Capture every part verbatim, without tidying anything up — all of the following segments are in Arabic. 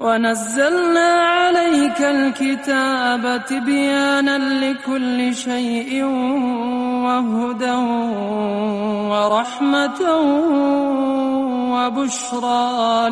ونزلنا عليك الكتاب تبيانا لكل شيء وهدى ورحمة وبشرى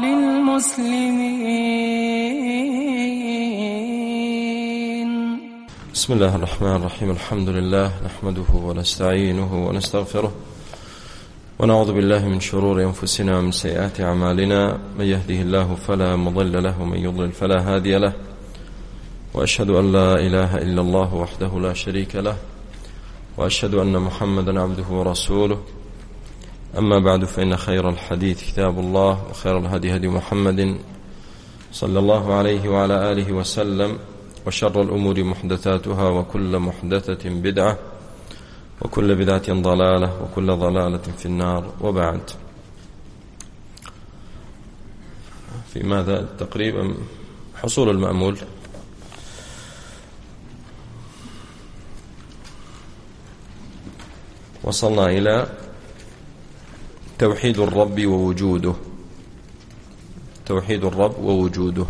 للمسلمين. بسم الله الرحمن الرحيم. الحمد لله نحمده ونستعينه ونستغفره ونعوذ بالله من شرور أنفسنا ومن سيئات أعمالنا. من يهده الله فلا مضل له ومن يضلل فلا هادي له، وأشهد أن لا إله إلا الله وحده لا شريك له، وأشهد أن محمدا عبده ورسوله. أما بعد، فإن خير الحديث كتاب الله، وخير الهدي هدي محمد صلى الله عليه وعلى آله وسلم، وشر الأمور محدثاتها، وكل محدثة بدعة، وكل بدعة ضلالة، وكل ضلالة في النار. وبعد، في ماذا تقريبا حصول المأمول؟ وصلنا إلى توحيد الرب ووجوده. توحيد الرب ووجوده.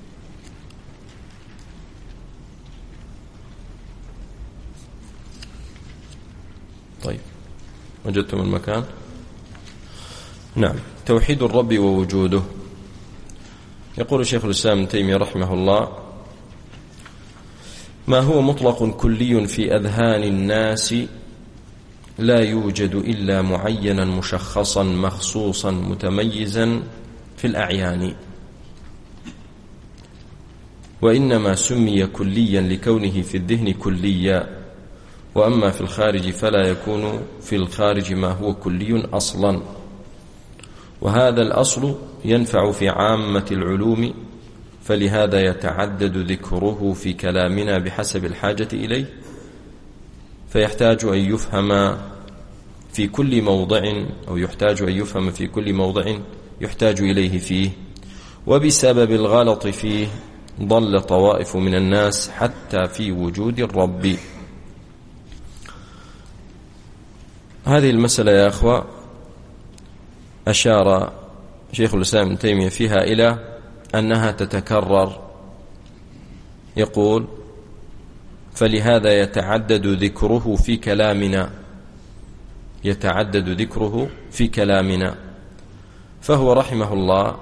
طيب، وجدتم المكان؟ نعم. توحيد الرب ووجوده. يقول شيخ الإسلام ابن تيمية رحمه الله: ما هو مطلق كلي في أذهان الناس لا يوجد إلا معينا مشخصا مخصوصا متميزا في الأعيان، وإنما سمي كليا لكونه في الذهن كليا، وأما في الخارج فلا يكون في الخارج ما هو كلي أصلا. وهذا الأصل ينفع في عامة العلوم، فلهذا يتعدد ذكره في كلامنا بحسب الحاجة إليه، فيحتاج أن يفهم في كل موضع أو يحتاج أن يفهم في كل موضع يحتاج إليه فيه. وبسبب الغلط فيه ضل طوائف من الناس حتى في وجود الرب. هذه المسألة يا أخوة أشار شيخ الإسلام ابن تيمية فيها إلى أنها تتكرر. يقول: فلهذا يتعدد ذكره في كلامنا. يتعدد ذكره في كلامنا. فهو رحمه الله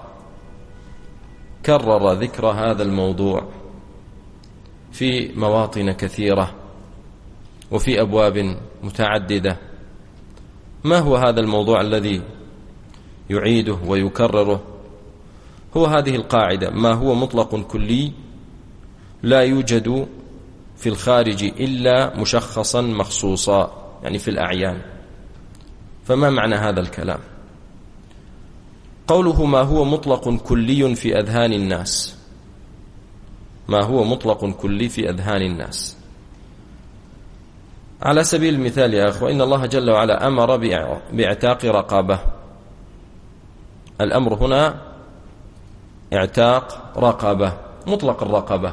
كرر ذكر هذا الموضوع في مواطن كثيرة وفي أبواب متعددة. ما هو هذا الموضوع الذي يعيده ويكرره؟ هو هذه القاعدة: ما هو مطلق كلي لا يوجد في الخارج إلا مشخصا مخصوصا، يعني في الأعيان. فما معنى هذا الكلام؟ قوله ما هو مطلق كلي في أذهان الناس. ما هو مطلق كلي في أذهان الناس. على سبيل المثال يا أخوة، إن الله جل وعلا أمر باعتاق رقبة. الأمر هنا اعتاق رقبة، مطلق الرقبة،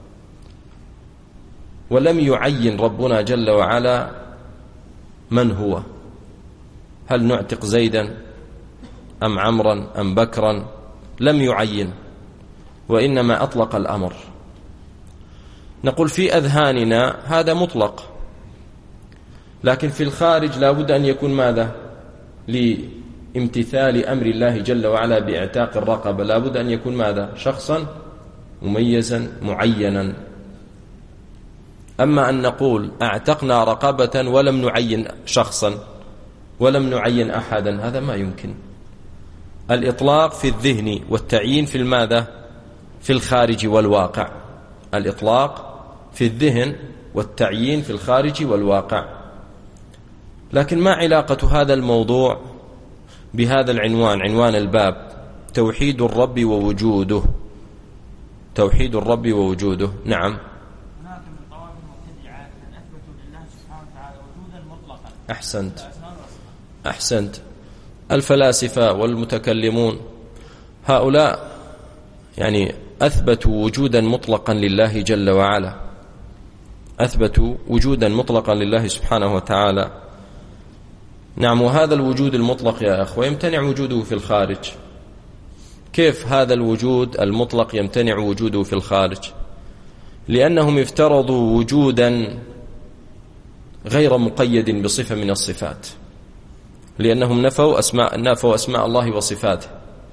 ولم يعين ربنا جل وعلا من هو. هل نعتق زيدا أم عمرا أم بكرا؟ لم يعين، وإنما أطلق الأمر. نقول في أذهاننا هذا مطلق، لكن في الخارج لا بد أن يكون ماذا؟ لامتثال أمر الله جل وعلا باعتاق الرقبة لا بد أن يكون ماذا؟ شخصا مميزا معينا. أما أن نقول أعتقنا رقبة ولم نعين شخصا ولم نعين أحدا، هذا ما يمكن. الإطلاق في الذهن والتعيين في الماذا؟ في الخارج والواقع. الإطلاق في الذهن والتعيين في الخارج والواقع. لكن ما علاقة هذا الموضوع بهذا العنوان، عنوان الباب: توحيد الرب ووجوده. توحيد الرب ووجوده. نعم. هناك من طوائف المبتدعة من أثبتوا لله سبحانه وتعالى وجودا مطلقا. أحسنت أحسنت. الفلاسفة والمتكلمون هؤلاء يعني أثبتوا وجودا مطلقا لله جل وعلا. أثبتوا وجودا مطلقا لله سبحانه وتعالى. نعم. وهذا الوجود المطلق يا أخوة يمتنع وجوده في الخارج. كيف هذا الوجود المطلق يمتنع وجوده في الخارج؟ لأنهم افترضوا وجودا غير مقيد بصفة من الصفات، لأنهم نفوا أسماء, نفوا أسماء الله وصفاته.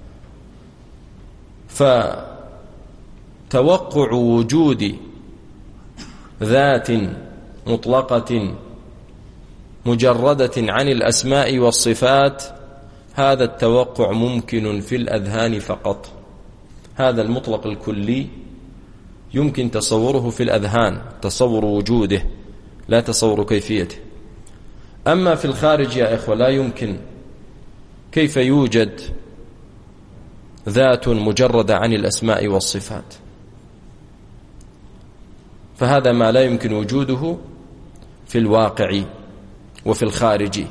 فتوقع وجود ذات مطلقة مجردة عن الأسماء والصفات، هذا التوقع ممكن في الأذهان فقط. هذا المطلق الكلي يمكن تصوره في الأذهان، تصور وجوده لا تصور كيفيته. أما في الخارج يا إخوة لا يمكن. كيف يوجد ذات مجردة عن الأسماء والصفات؟ فهذا ما لا يمكن وجوده في الواقع وفي الخارج.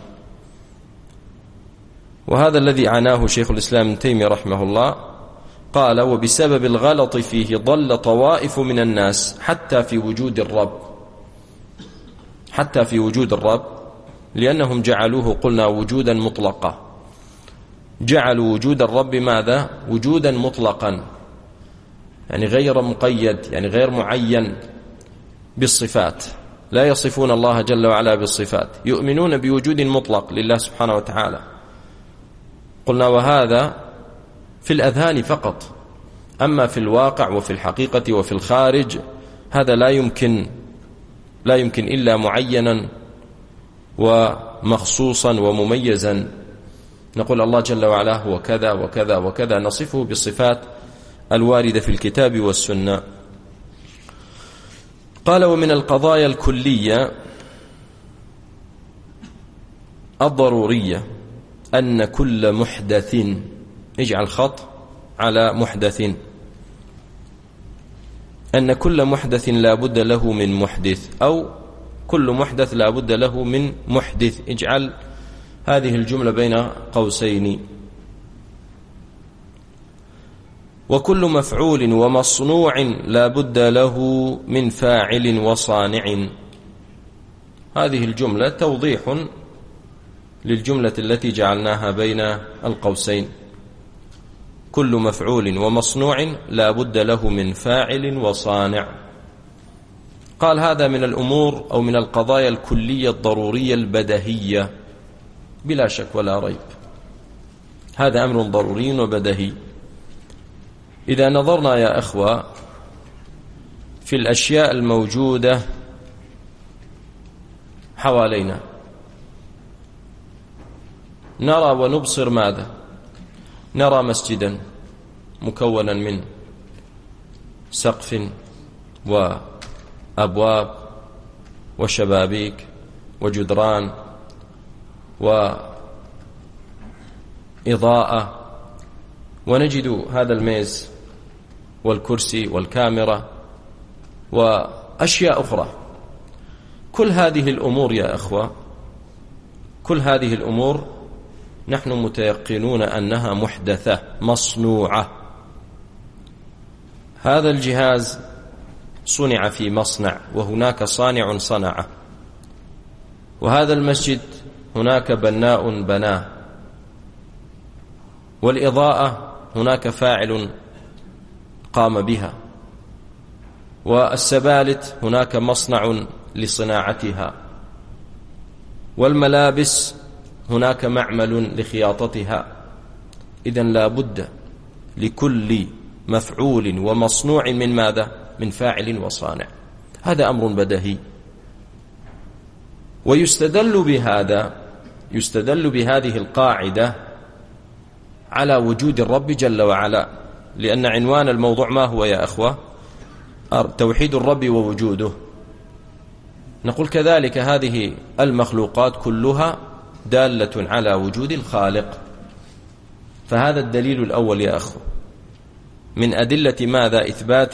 وهذا الذي عناه شيخ الإسلام ابن تيمية رحمه الله، قال: وبسبب الغلط فيه ضل طوائف من الناس حتى في وجود الرب، حتى في وجود الرب، لأنهم جعلوه قلنا وجودا مطلقا، جعلوا وجود الرب ماذا؟ وجودا مطلقا، يعني غير مقيد، يعني غير معين بالصفات، لا يصفون الله جل وعلا بالصفات، يؤمنون بوجود مطلق لله سبحانه وتعالى. قلنا وهذا في الأذهان فقط، أما في الواقع وفي الحقيقة وفي الخارج هذا لا يمكن، لا يمكن إلا معينا ومخصوصا ومميزا. نقول الله جل وعلا هو كذا وكذا وكذا، نصفه بالصفات الواردة في الكتاب والسنة. قال: ومن القضايا الكلية الضرورية أن كل محدث، اجعل خط على محدث، أن كل محدث لا بد له من محدث، أو كل محدث لا بد له من محدث، اجعل هذه الجملة بين قوسين. وكل مفعول ومصنوع لا بد له من فاعل وصانع. هذه الجملة توضيح للجملة التي جعلناها بين القوسين. كل مفعول ومصنوع لا بد له من فاعل وصانع. قال: هذا من الأمور أو من القضايا الكلية الضرورية البدهية بلا شك ولا ريب. هذا أمر ضروري وبدهي. إذا نظرنا يا أخوة في الأشياء الموجودة حوالينا نرى ونبصر ماذا؟ نرى مسجدا مكونا من سقف وأبواب وشبابيك وجدران وإضاءة، ونجد هذا الميز والكرسي والكاميرا وأشياء أخرى. كل هذه الأمور يا أخوة، كل هذه الأمور نحن متيقنون أنها محدثة مصنوعة. هذا الجهاز صنع في مصنع وهناك صانع صنعه، وهذا المسجد هناك بناء بناه، والإضاءة هناك فاعل قام بها، والسبالت هناك مصنع لصناعتها، والملابس هناك معمل لخياطتها. إذن لا بد لكل مفعول ومصنوع من ماذا؟ من فاعل وصانع. هذا أمر بديهي. ويستدل بهذا، يستدل بهذه القاعدة على وجود الرب جل وعلا، لأن عنوان الموضوع ما هو يا أخوة؟ توحيد الرب ووجوده. نقول كذلك هذه المخلوقات كلها دالة على وجود الخالق. فهذا الدليل الأول يا أخوة من أدلة ماذا؟ إثبات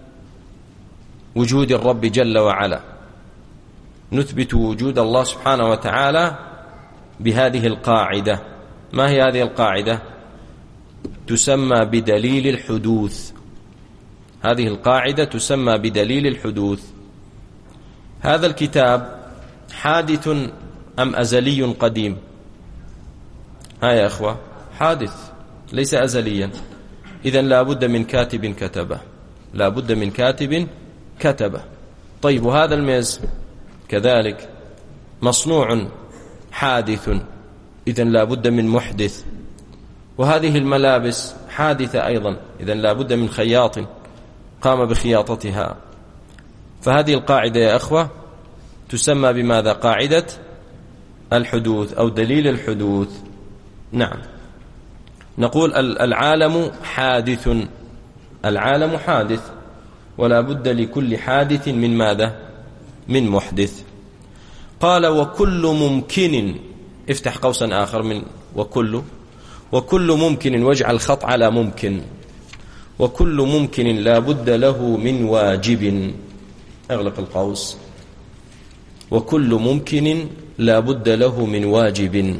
وجود الرب جل وعلا. نثبت وجود الله سبحانه وتعالى بهذه القاعدة. ما هي هذه القاعدة؟ تسمى بدليل الحدوث. هذه القاعدة تسمى بدليل الحدوث. هذا الكتاب حادث أم أزلي قديم؟ ها يا أخوة، حادث ليس أزليا. إذن لا بد من كاتب كتبه، لا بد من كاتب كتبه. طيب وهذا الميز كذلك مصنوع حادث، إذن لا بد من محدث. وهذه الملابس حادثة أيضا، إذن لا بد من خياط قام بخياطتها. فهذه القاعدة يا أخوة تسمى بماذا؟ قاعدة الحدوث أو دليل الحدوث. نعم، نقول العالم حادث، العالم حادث، ولا بد لكل حادث من ماذا؟ من محدث. قال وكل ممكن، افتح قوسا آخر من وكل، وكل ممكن واجعل خط على ممكن، وكل ممكن لا بد له من واجب، اغلق القوس. وكل ممكن لا بد له من واجب.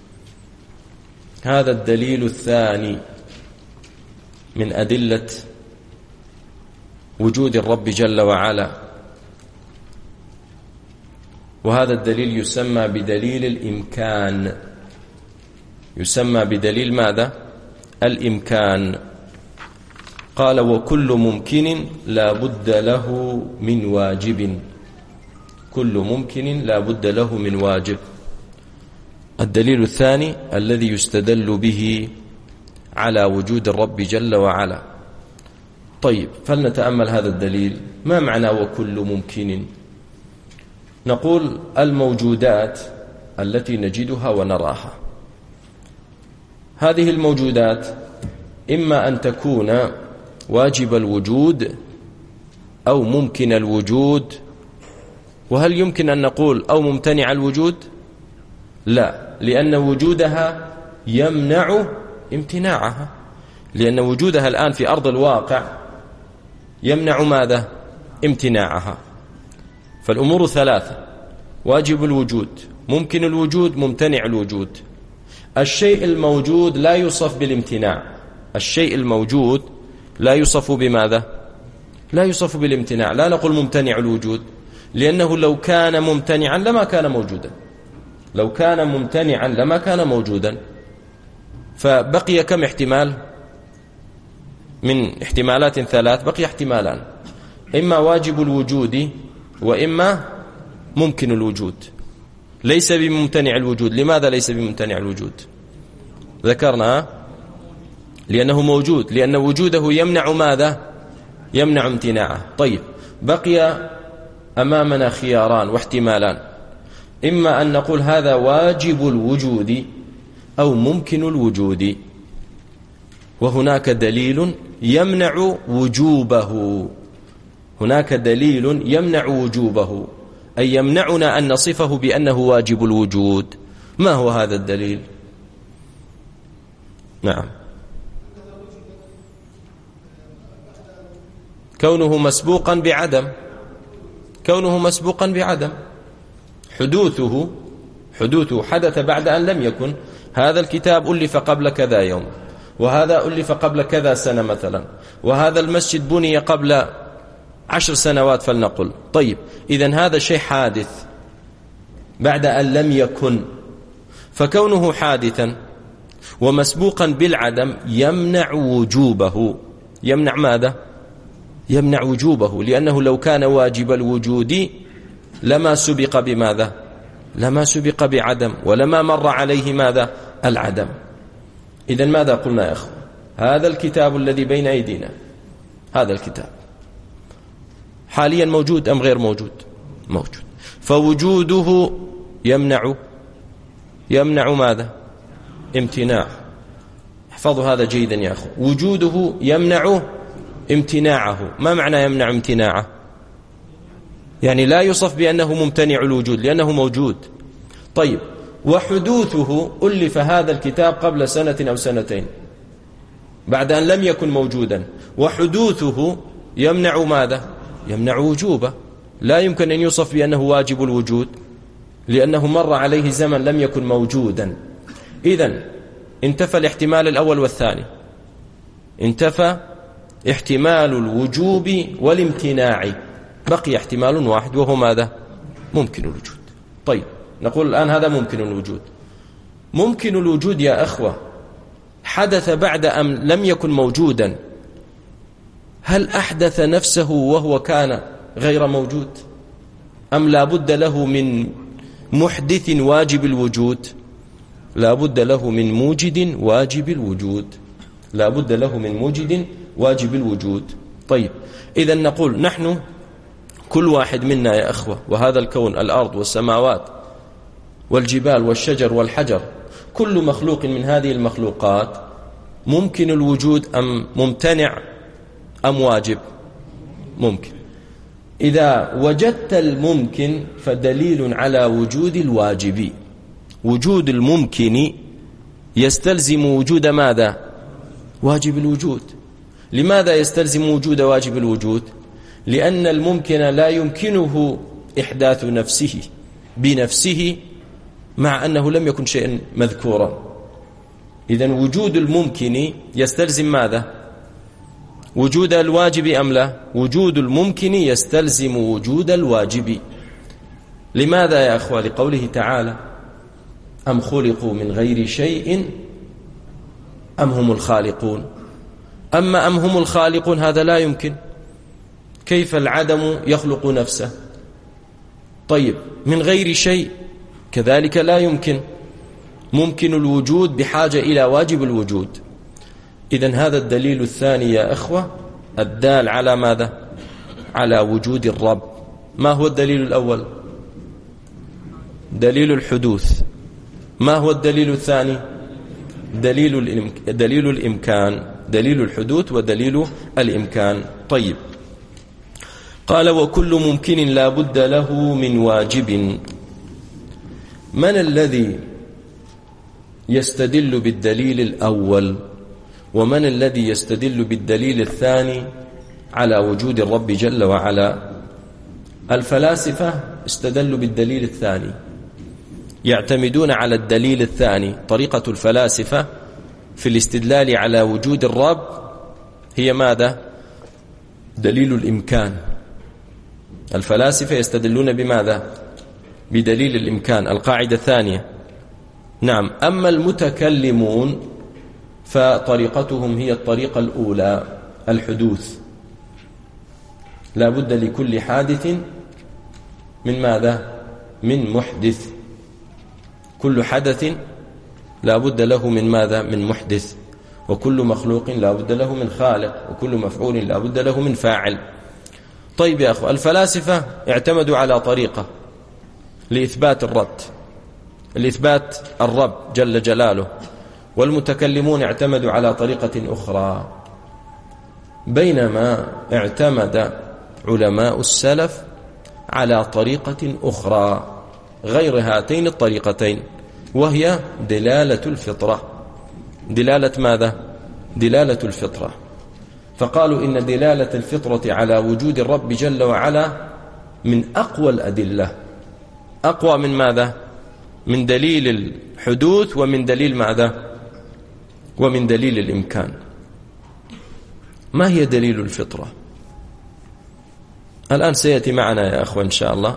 هذا الدليل الثاني من أدلة وجود الرب جل وعلا، وهذا الدليل يسمى بدليل الإمكان، يسمى بدليل ماذا؟ الإمكان. قال وكل ممكن لا بد له من واجب، كل ممكن لا بد له من واجب. الدليل الثاني الذي يستدل به على وجود الرب جل وعلا. طيب فلنتأمل هذا الدليل. ما معنى وكل ممكن؟ نقول الموجودات التي نجدها ونراها، هذه الموجودات إما أن تكون واجب الوجود أو ممكن الوجود. وهل يمكن أن نقول أو ممتنع الوجود؟ لا، لأن وجودها يمنع امتناعها، لأن وجودها الآن في أرض الواقع يمنع ماذا؟ امتناعها. فالأمور ثلاثة: واجب الوجود، ممكن الوجود، ممتنع الوجود. الشيء الموجود لا يوصف بالامتناع، الشيء الموجود لا يوصف بماذا؟ لا يوصف بالامتناع. لا نقول ممتنع الوجود، لأنه لو كان ممتنعا لما كان موجودا، لو كان ممتنعا لما كان موجودا. فبقي كم احتمال من احتمالات ثلاث؟ بقي احتمالان: إما واجب الوجود وإما ممكن الوجود. ليس بممتنع الوجود. لماذا ليس بممتنع الوجود؟ ذكرنا لأنه موجود، لأن وجوده يمنع ماذا؟ يمنع امتناعه. طيب بقي أمامنا خياران واحتمالان: إما أن نقول هذا واجب الوجود أو ممكن الوجود، وهناك دليل يمنع وجوبه، هناك دليل يمنع وجوبه، أي يمنعنا أن نصفه بأنه واجب الوجود. ما هو هذا الدليل؟ نعم، كونه مسبوقا بعدم، كونه مسبوقا بعدم، حدوثه حدوثه حدث بعد أن لم يكن. هذا الكتاب ألف قبل كذا يوم، وهذا ألف قبل كذا سنة مثلا، وهذا المسجد بني قبل عشر سنوات فلنقل. طيب إذن هذا شيء حادث بعد أن لم يكن، فكونه حادثا ومسبوقا بالعدم يمنع وجوبه. يمنع ماذا؟ يمنع وجوبه، لأنه لو كان واجب الوجود لما سبق بماذا؟ لما سبق بعدم، ولما مر عليه ماذا؟ العدم. إذن ماذا قلنا يا أخوة؟ هذا الكتاب الذي بين أيدينا، هذا الكتاب حاليا موجود أم غير موجود؟ موجود. فوجوده يمنع يمنع ماذا؟ امتناع. احفظوا هذا جيدا يا أخوة. وجوده يمنع امتناعه. ما معنى يمنع امتناعه؟ يعني لا يوصف بأنه ممتنع الوجود لأنه موجود. طيب وحدوثه ألف هذا الكتاب قبل سنة أو سنتين بعد أن لم يكن موجودا، وحدوثه يمنع ماذا؟ يمنع وجوبه. لا يمكن أن يوصف بأنه واجب الوجود لأنه مر عليه زمن لم يكن موجودا. إذن انتفى الاحتمال الأول والثاني، انتفى احتمال الوجوب والامتناع، بقي احتمال واحد وهو ماذا؟ ممكن الوجود. طيب نقول الآن هذا ممكن الوجود. ممكن الوجود يا أخوة حدث بعد أم لم يكن موجودا؟ هل أحدث نفسه وهو كان غير موجود، أم لا بد له من محدث واجب الوجود؟ لا بد له من موجد واجب الوجود، لا بد له من موجد واجب الوجود. طيب، إذا نقول نحن كل واحد منا يا أخوة، وهذا الكون، الأرض والسماوات والجبال والشجر والحجر، كل مخلوق من هذه المخلوقات ممكن الوجود أم ممتنع أم واجب؟ ممكن. إذا وجدت الممكن فدليل على وجود الواجب. وجود الممكن يستلزم وجود ماذا؟ واجب الوجود. لماذا يستلزم وجود واجب الوجود؟ لأن الممكن لا يمكنه إحداث نفسه بنفسه مع أنه لم يكن شيئا مذكورا. إذن وجود الممكن يستلزم ماذا؟ وجود الواجب أم لا؟ وجود الممكن يستلزم وجود الواجب. لماذا يا أخوة؟ لقوله تعالى: أم خلقوا من غير شيء أم هم الخالقون. أما أم هم الخالقون هذا لا يمكن. كيف العدم يخلق نفسه؟ طيب، من غير شيء كذلك لا يمكن. ممكن الوجود بحاجة إلى واجب الوجود. إذن هذا الدليل الثاني يا أخوة الدال على ماذا؟ على وجود الرب. ما هو الدليل الأول؟ دليل الحدوث. ما هو الدليل الثاني؟ دليل الإمك... دليل الإمكان. دليل الحدوث ودليل الإمكان. طيب، قال: وكل ممكن لا بد له من واجب. من الذي يستدل بالدليل الأول، ومن الذي يستدل بالدليل الثاني على وجود الرب جل وعلا؟ الفلاسفة استدلوا بالدليل الثاني، يعتمدون على الدليل الثاني. طريقة الفلاسفة في الاستدلال على وجود الرب هي ماذا؟ دليل الإمكان. الفلاسفة يستدلون بماذا؟ بدليل الإمكان، القاعدة الثانية. نعم. أما المتكلمون فطريقتهم هي الطريقة الأولى، الحدوث. لا بد لكل حادث من ماذا؟ من محدث. كل حدث لا بد له من ماذا؟ من محدث. وكل مخلوق لا بد له من خالق، وكل مفعول لا بد له من فاعل. طيب يا أخوة، الفلاسفة اعتمدوا على طريقة لإثبات الرب، لإثبات الرب جل جلاله، والمتكلمون اعتمدوا على طريقة أخرى. بينما اعتمد علماء السلف على طريقة أخرى غير هاتين الطريقتين، وهي دلالة الفطرة. دلالة ماذا؟ دلالة الفطرة. فقالوا إن دلالة الفطرة على وجود الرب جل وعلا من أقوى الأدلة. أقوى من ماذا؟ من دليل الحدوث، ومن دليل ماذا؟ ومن دليل الإمكان. ما هي دليل الفطرة؟ الآن سيأتي معنا يا أخوة إن شاء الله،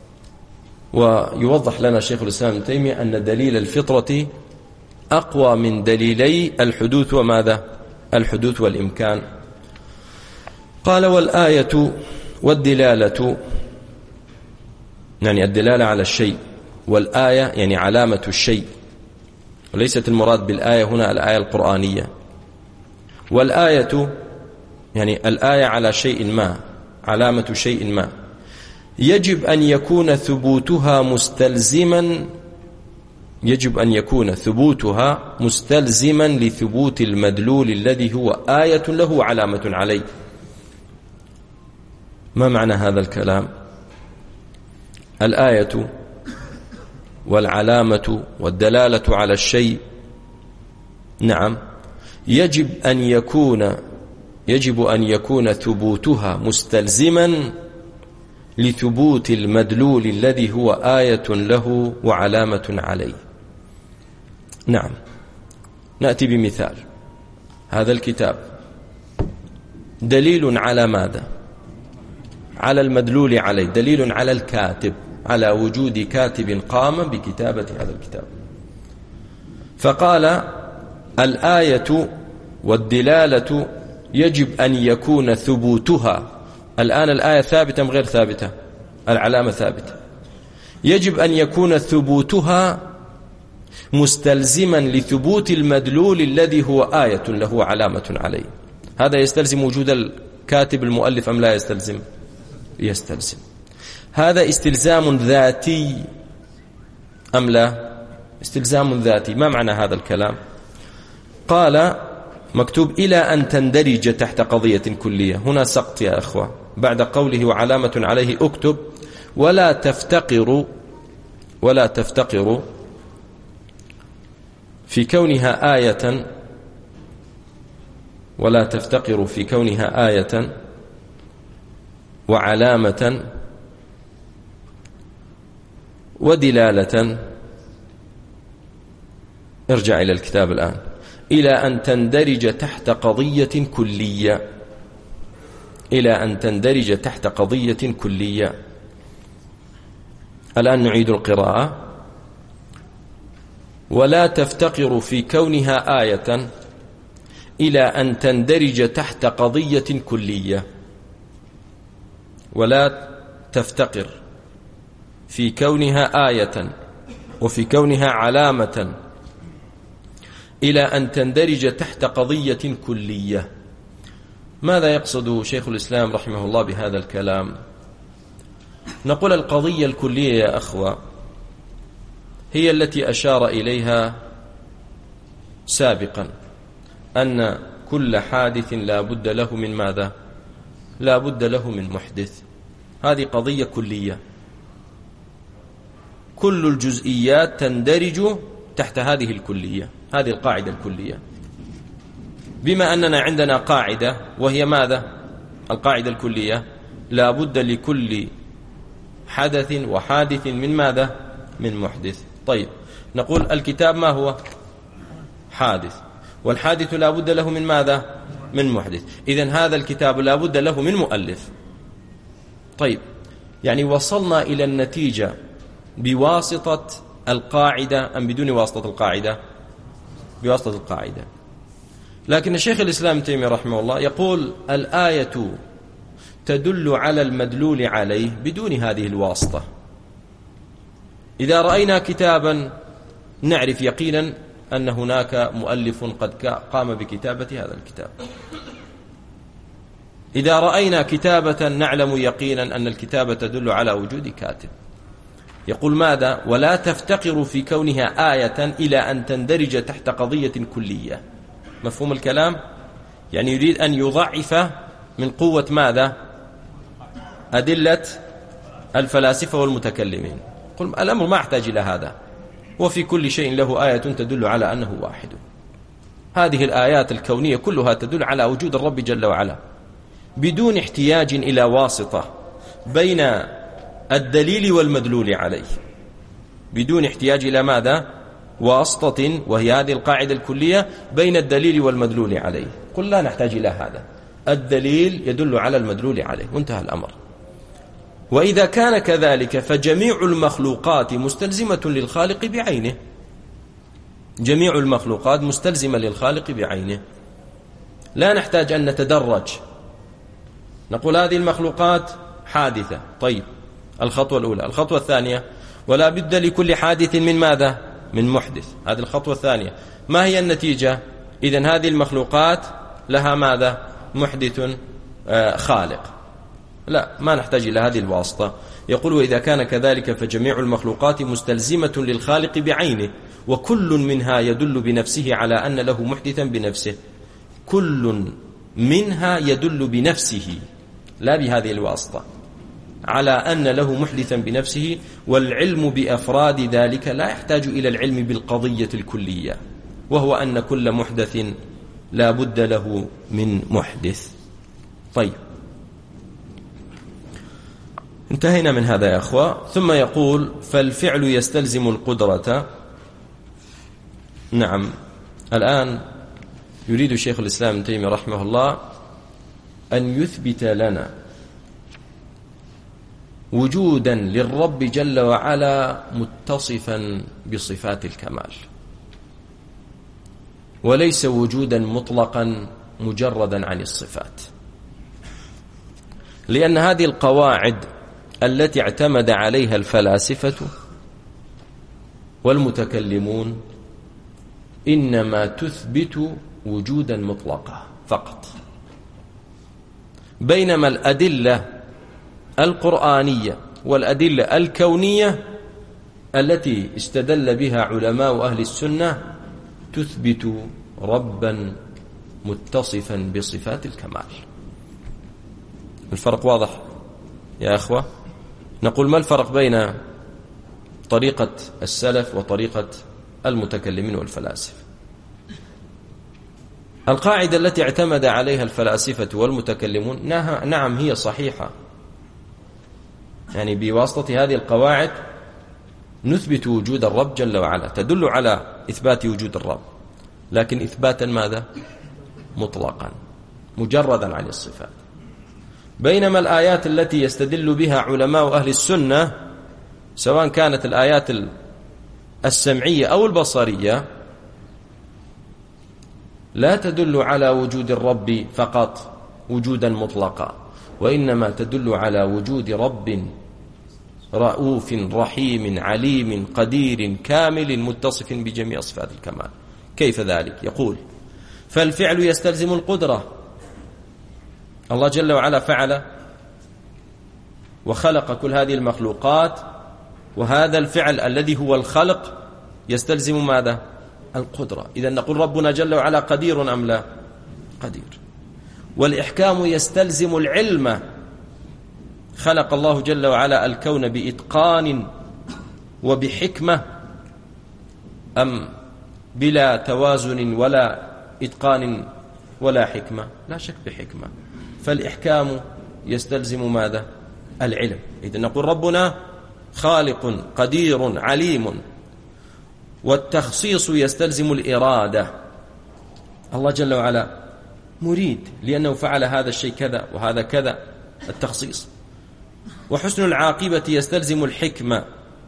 ويوضح لنا شيخ الإسلام ابن تيمية أن دليل الفطرة أقوى من دليلي الحدوث وماذا؟ الحدوث والإمكان. قال: والآية والدلالة، يعني الدلالة على الشيء، والآية يعني علامة الشيء، وليست المراد بالآية هنا الآية القرآنية. والآية يعني الآية على شيء ما، علامة شيء ما، يجب أن يكون ثبوتها مستلزما يجب أن يكون ثبوتها مستلزما لثبوت المدلول الذي هو آية له علامة عليه. ما معنى هذا الكلام؟ الآية والعلامة والدلالة على الشيء، نعم، يجب أن يكون يجب أن يكون ثبوتها مستلزما لثبوت المدلول الذي هو آية له وعلامة عليه. نعم. نأتي بمثال. هذا الكتاب دليل على ماذا؟ على المدلول عليه، دليل على الكاتب، على وجود كاتب قام بكتابة هذا الكتاب. فقال: الآية والدلالة يجب أن يكون ثبوتها، الآن الآية ثابتة أم غير ثابتة؟ العلامة ثابتة. يجب أن يكون ثبوتها مستلزما لثبوت المدلول الذي هو آية له علامة عليه. هذا يستلزم وجود الكاتب المؤلف أم لا يستلزم؟ يستلزم. هذا استلزام ذاتي أم لا؟ استلزام ذاتي. ما معنى هذا الكلام؟ قال مكتوب إلى أن تندرج تحت قضية كلية. هنا سقط يا أخوة، بعد قوله وعلامة عليه اكتب ولا تفتقر ولا تفتقر في كونها آية ولا تفتقر في كونها آية وعلامة ودلالة. ارجع إلى الكتاب الآن. إلى أن تندرج تحت قضية كلية، إلى أن تندرج تحت قضية كلية. الآن نعيد القراءة. ولا تفتقر في كونها آية إلى أن تندرج تحت قضية كلية. ولا تفتقر في كونها آية وفي كونها علامة إلى أن تندرج تحت قضية كلية. ماذا يقصد شيخ الإسلام رحمه الله بهذا الكلام؟ نقول القضية الكلية يا أخوة هي التي أشار إليها سابقا، أن كل حادث لا بد له من ماذا؟ لا بد له من محدث. هذه قضية كلية، كل الجزئيات تندرج تحت هذه الكلية، هذه القاعدة الكلية. بما أننا عندنا قاعدة وهي ماذا؟ القاعدة الكلية لا بد لكل حدث وحادث من ماذا؟ من محدث. طيب نقول الكتاب ما هو؟ حادث، والحادث لا بد له من ماذا؟ من محدث. إذن هذا الكتاب لا بد له من مؤلف. طيب يعني وصلنا إلى النتيجة بواسطة القاعدة أم بدون واسطة القاعدة؟ بواسطة القاعدة. لكن الشيخ الإسلام ابن تيمية رحمه الله يقول الآية تدل على المدلول عليه بدون هذه الواسطة. إذا رأينا كتابا نعرف يقينا أن هناك مؤلف قد قام بكتابة هذا الكتاب. إذا رأينا كتابة نعلم يقينا أن الكتابة تدل على وجود كاتب. يقول ماذا؟ ولا تفتقر في كونها آية إلى أن تندرج تحت قضية كلية. مفهوم الكلام؟ يعني يريد أن يضعف من قوة ماذا؟ أدلة الفلاسفة والمتكلمين. قل الأمر ما أحتاج إلى هذا، وفي كل شيء له آية تدل على أنه واحد. هذه الآيات الكونية كلها تدل على وجود الرب جل وعلا بدون احتياج إلى واسطة بين الدليل والمدلول عليه، بدون احتياج إلى ماذا؟ واسطة، وهي هذه القاعدة الكلية بين الدليل والمدلول عليه. قل لا نحتاج إلى هذا، الدليل يدل على المدلول عليه وانتهى الأمر. وإذا كان كذلك فجميع المخلوقات مستلزمة للخالق بعينه، جميع المخلوقات مستلزمة للخالق بعينه، لا نحتاج أن نتدرج. نقول هذه المخلوقات حادثة، طيب الخطوة الأولى. الخطوة الثانية ولا بد لكل حادث من ماذا؟ من محدث. هذه الخطوة الثانية. ما هي النتيجة؟ إذن هذه المخلوقات لها ماذا؟ محدث آه خالق. لا، ما نحتاج إلى هذه الواسطة. يقول وإذا كان كذلك فجميع المخلوقات مستلزمة للخالق بعينه، وكل منها يدل بنفسه على أن له محدثا بنفسه. كل منها يدل بنفسه لا بهذه الواسطة على أن له محدثا بنفسه، والعلم بأفراد ذلك لا يحتاج إلى العلم بالقضية الكلية، وهو أن كل محدث لا بد له من محدث. طيب انتهينا من هذا يا أخوة. ثم يقول فالفعل يستلزم القدرة. نعم، الآن يريد الشيخ الإسلام ابن تيمية رحمه الله أن يثبت لنا وجودا للرب جل وعلا متصفا بصفات الكمال. وليس وجودا مطلقا مجردا عن الصفات، لأن هذه القواعد التي اعتمد عليها الفلاسفة والمتكلمون إنما تثبت وجودا مطلقا فقط، بينما الأدلة القرآنية والأدلة الكونية التي استدل بها علماء أهل السنة تثبت ربا متصفا بصفات الكمال. الفرق واضح يا أخوة؟ نقول ما الفرق بين طريقة السلف وطريقة المتكلمين والفلاسفة؟ القاعدة التي اعتمد عليها الفلاسفة والمتكلمون نعم هي صحيحة، يعني بواسطة هذه القواعد نثبت وجود الرب جل وعلا، تدل على إثبات وجود الرب، لكن إثباتا ماذا؟ مطلقا مجردا عن الصفات. بينما الآيات التي يستدل بها علماء أهل السنة سواء كانت الآيات السمعية أو البصرية لا تدل على وجود الرب فقط وجودا مطلقا، وإنما تدل على وجود رب رؤوف رحيم عليم قدير كامل متصف بجميع صفات الكمال. كيف ذلك؟ يقول فالفعل يستلزم القدرة، الله جل وعلا فعل وخلق كل هذه المخلوقات، وهذا الفعل الذي هو الخلق يستلزم ماذا؟ القدرة. إذن نقول ربنا جل وعلا قدير أم لا؟ قدير. والإحكام يستلزم العلم، خلق الله جل وعلا الكون بإتقان وبحكمة أم بلا توازن ولا إتقان ولا حكمة؟ لا شك بحكمة. فالإحكام يستلزم ماذا؟ العلم. إذن نقول ربنا خالق قدير عليم. والتخصيص يستلزم الإرادة، الله جل وعلا مريد لأنه فعل هذا الشيء كذا وهذا كذا، التخصيص. وحسن العاقبة يستلزم الحكمة،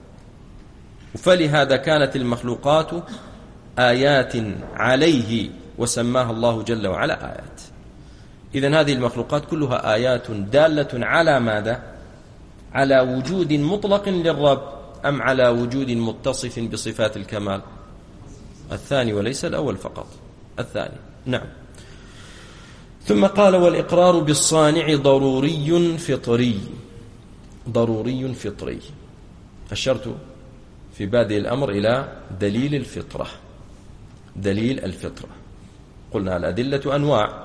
فلهذا كانت المخلوقات آيات عليه وسماها الله جل وعلا آيات. إذن هذه المخلوقات كلها آيات دالة على ماذا؟ على وجود مطلق للرب أم على وجود متصف بصفات الكمال؟ الثاني وليس الأول فقط، الثاني. نعم. ثم قال والإقرار بالصانع ضروري فطري، ضروري فطري. أشرت في بادئ الأمر إلى دليل الفطرة، دليل الفطرة. قلنا الأدلة أنواع،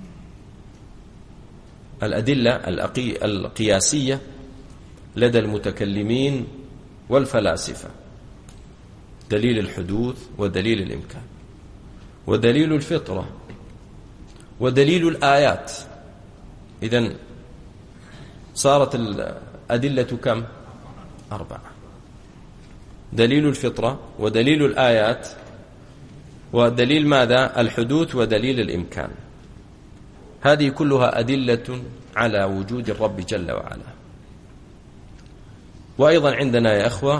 الأدلة القياسية لدى المتكلمين والفلاسفة، دليل الحدوث ودليل الإمكان ودليل الفطرة ودليل الآيات. إذن صارت الأدلة كم؟ أربعة: دليل الفطرة ودليل الآيات ودليل ماذا؟ الحدوث ودليل الإمكان. هذه كلها أدلة على وجود الرب جل وعلا. وأيضا عندنا يا أخوة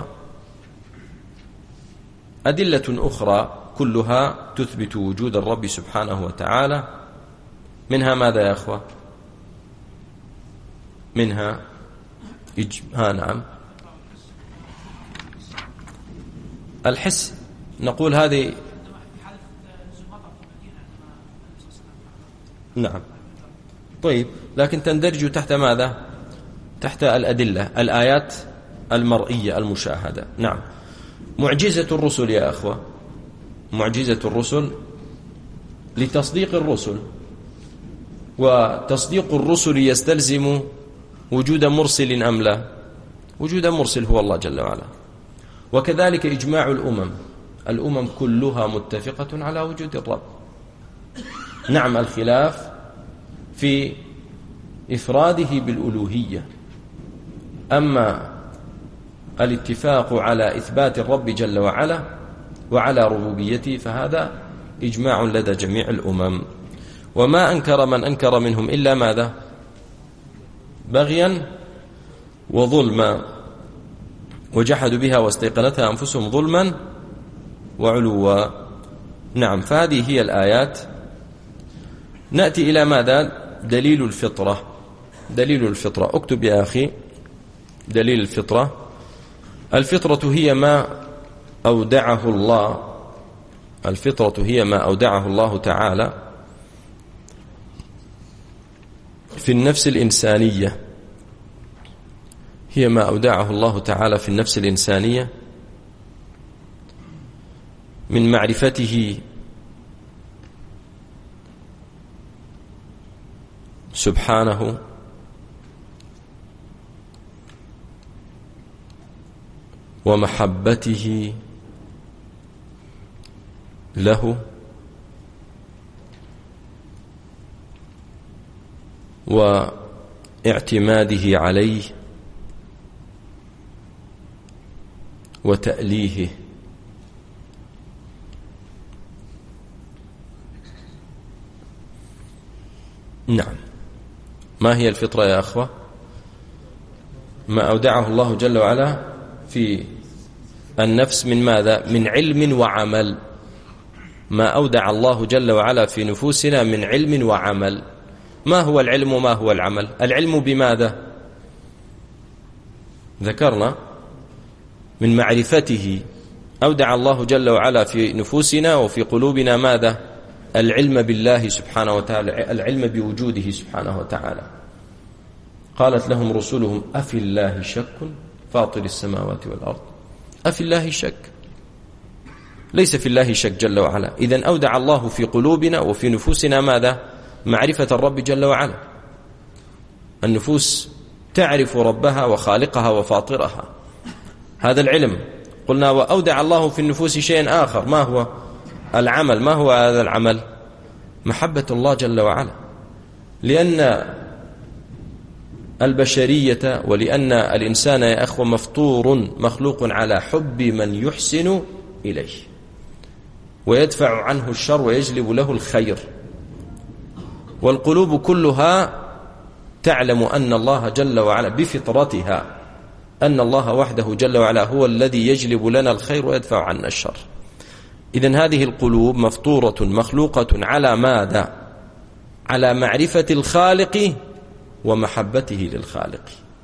أدلة أخرى كلها تثبت وجود الرب سبحانه وتعالى. منها ماذا يا أخوة؟ منها إج... ها نعم الحس. نقول هذه نعم طيب، لكن تندرج تحت ماذا؟ تحت الأدلة الآيات المرئية المشاهدة. نعم. معجزة الرسل يا أخوة، معجزة الرسل لتصديق الرسل، وتصديق الرسل يستلزم وجود مرسل أم لا؟ وجود مرسل هو الله جل وعلا. وكذلك إجماع الأمم، الأمم كلها متفقة على وجود الرب. نعم الخلاف في إفراده بالألوهية، أما الاتفاق على إثبات الرب جل وعلا وعلى ربوبيته فهذا إجماع لدى جميع الأمم. وما أنكر من أنكر منهم إلا ماذا؟ بغيا وظلما، وجحدوا بها واستيقنتها أنفسهم ظلما وعلوا. نعم، فهذه هي الآيات. نأتي إلى ماذا؟ دليل الفطرة. دليل الفطرة، اكتب يا أخي دليل الفطرة. الفطرة هي ما أودعه الله، الفطرة هي ما أودعه الله تعالى في النفس الإنسانية، هي ما أودعه الله تعالى في النفس الإنسانية من معرفته سبحانه ومحبته له واعتماده عليه وتأليهه. نعم، ما هي الفطرة يا أخوة؟ ما أودعه الله جل وعلا في النفس من ماذا؟ من علم وعمل. ما أودع الله جل وعلا في نفوسنا من علم وعمل. ما هو العلم وما هو العمل؟ العلم بماذا؟ ذكرنا من معرفته. أودع الله جل وعلا في نفوسنا وفي قلوبنا ماذا؟ العلم بالله سبحانه وتعالى، العلم بوجوده سبحانه وتعالى. قالت لهم رسلهم أفي الله شك فاطر السماوات والأرض. أفي الله شك؟ ليس في الله شك جل وعلا. إذن أودع الله في قلوبنا وفي نفوسنا ماذا؟ معرفة الرب جل وعلا. النفوس تعرف ربها وخالقها وفاطرها، هذا العلم. قلنا وأودع الله في النفوس شيئا آخر، ما هو العمل؟ ما هو هذا العمل؟ محبة الله جل وعلا. لأن البشرية ولأن الإنسان يا أخوة مفطور مخلوق على حب من يحسن إليه ويدفع عنه الشر ويجلب له الخير. والقلوب كلها تعلم أن الله جل وعلا بفطرتها أن الله وحده جل وعلا هو الذي يجلب لنا الخير ويدفع عنا الشر. إذن هذه القلوب مفطورة مخلوقة على ماذا؟ على معرفة الخالق ومحبته للخالق،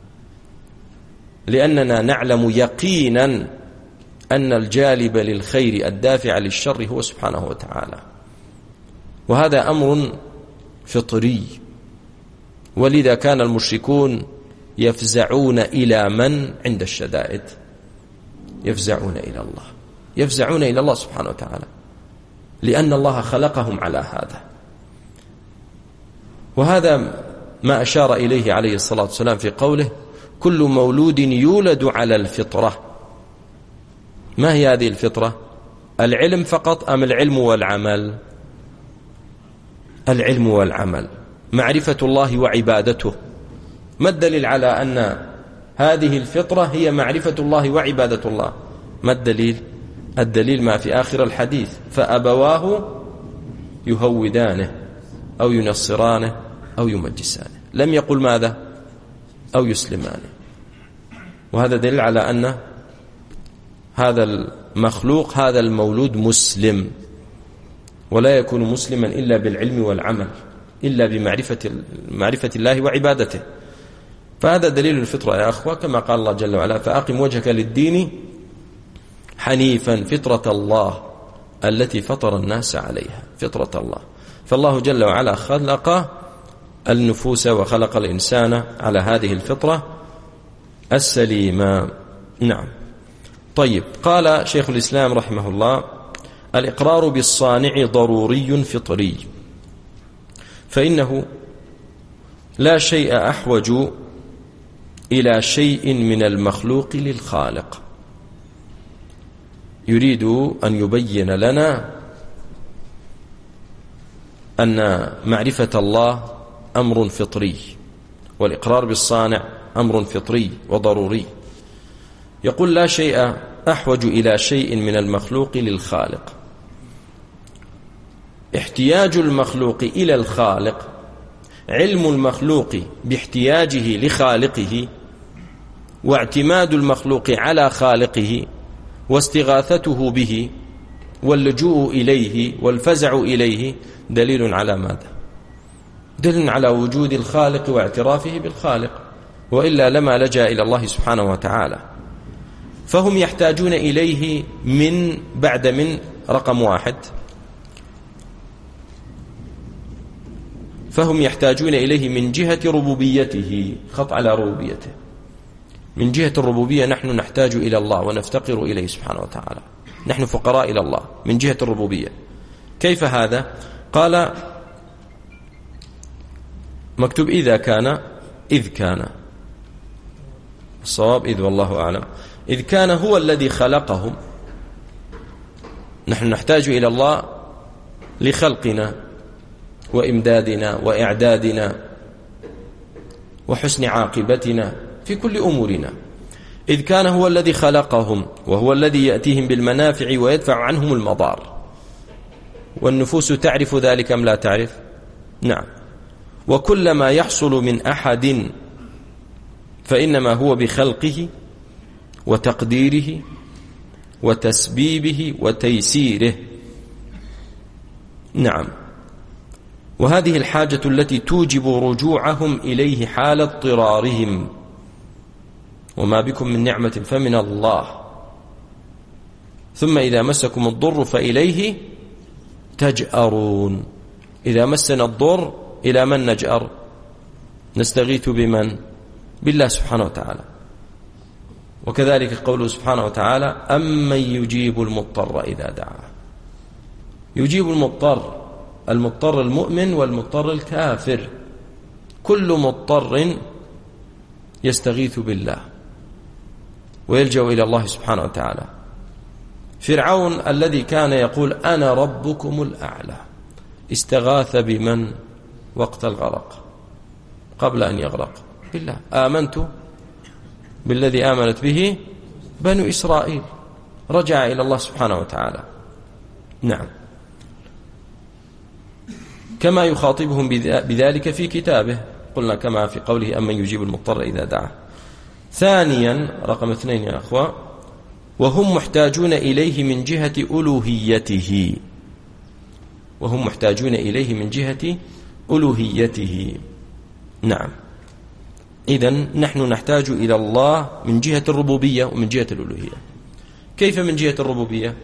لأننا نعلم يقينا أن الجالب للخير الدافع للشر هو سبحانه وتعالى، وهذا أمر فطري. ولذا كان المشركون يفزعون إلى من عند الشدائد؟ يفزعون إلى الله، يفزعون إلى الله سبحانه وتعالى، لأن الله خلقهم على هذا. وهذا ما أشار إليه عليه الصلاة والسلام في قوله كل مولود يولد على الفطرة. ما هي هذه الفطرة؟ العلم فقط أم العلم والعمل؟ العلم والعمل، معرفة الله وعبادته. ما الدليل على أن هذه الفطرة هي معرفة الله وعبادة الله؟ ما الدليل؟ الدليل ما في آخر الحديث فأبواه يهودانه أو ينصرانه أو يمجسانه. لم يقل ماذا؟ أو يسلمانه. وهذا دليل على أن هذا المخلوق هذا المولود مسلم، ولا يكون مسلما إلا بالعلم والعمل، إلا بمعرفة معرفة الله وعبادته. فهذا دليل الفطرة يا أخوة، كما قال الله جل وعلا فأقم وجهك للدين حنيفا فطرة الله التي فطر الناس عليها، فطرة الله. فالله جل وعلا خلق النفوس وخلق الإنسان على هذه الفطرة السليمة. نعم. طيب، قال شيخ الإسلام رحمه الله الإقرار بالصانع ضروري فطري، فإنه لا شيء أحوج إلى شيء من المخلوق للخالق. يريد أن يبين لنا أن معرفة الله أمر فطري، والإقرار بالصانع أمر فطري وضروري. يقول لا شيء أحوج إلى شيء من المخلوق للخالق. احتياج المخلوق إلى الخالق، علم المخلوق باحتياجه لخالقه، واعتماد المخلوق على خالقه، واستغاثته به، واللجوء إليه والفزع إليه دليل على ماذا؟ دليل على وجود الخالق واعترافه بالخالق، وإلا لما لجأ إلى الله سبحانه وتعالى. فهم يحتاجون إليه من بعد من رقم واحد، فهم يحتاجون إليه من جهة ربوبيته، خط على ربوبيته. من جهة الربوبية نحن نحتاج إلى الله ونفتقر إليه سبحانه وتعالى، نحن فقراء إلى الله من جهة الربوبية. كيف هذا؟ قال مكتوب إذا كان، إذ كان، الصواب إذ والله أعلم. إذ كان هو الذي خلقهم، نحن نحتاج إلى الله لخلقنا وإمدادنا وإعدادنا وحسن عاقبتنا في كل أمورنا. إذ كان هو الذي خلقهم وهو الذي يأتيهم بالمنافع ويدفع عنهم المضار. والنفوس تعرف ذلك أم لا تعرف؟ نعم. وكلما يحصل من أحد فإنما هو بخلقه وتقديره وتسبيبه وتيسيره. نعم. وهذه الحاجة التي توجب رجوعهم إليه حال اضطرارهم. وما بكم من نعمة فمن الله، ثم إذا مسكم الضر فإليه تجأرون. إذا مسنا الضر إلى من نجأر؟ نستغيث بمن؟ بالله سبحانه وتعالى. وكذلك قوله سبحانه وتعالى أمن يجيب المضطر إذا دعاه. يجيب المضطر، المضطر المؤمن والمضطر الكافر. كل مضطر يستغيث بالله ويلجأ إلى الله سبحانه وتعالى. فرعون الذي كان يقول أنا ربكم الأعلى استغاث بمن وقت الغرق قبل أن يغرق؟ بالله. آمنت بالذي آمنت به بنو إسرائيل، رجع إلى الله سبحانه وتعالى. نعم. كما يخاطبهم بذلك في كتابه، قلنا كما في قوله أمن يجيب المضطر إذا دعاه. ثانيا رقم اثنين يا أخوة، وهم محتاجون إليه من جهة ألوهيته. وهم محتاجون إليه من جهة ألوهيته. نعم. إذن نحن نحتاج إلى الله من جهة الربوبية ومن جهة الألوهية. كيف من جهة الربوبية؟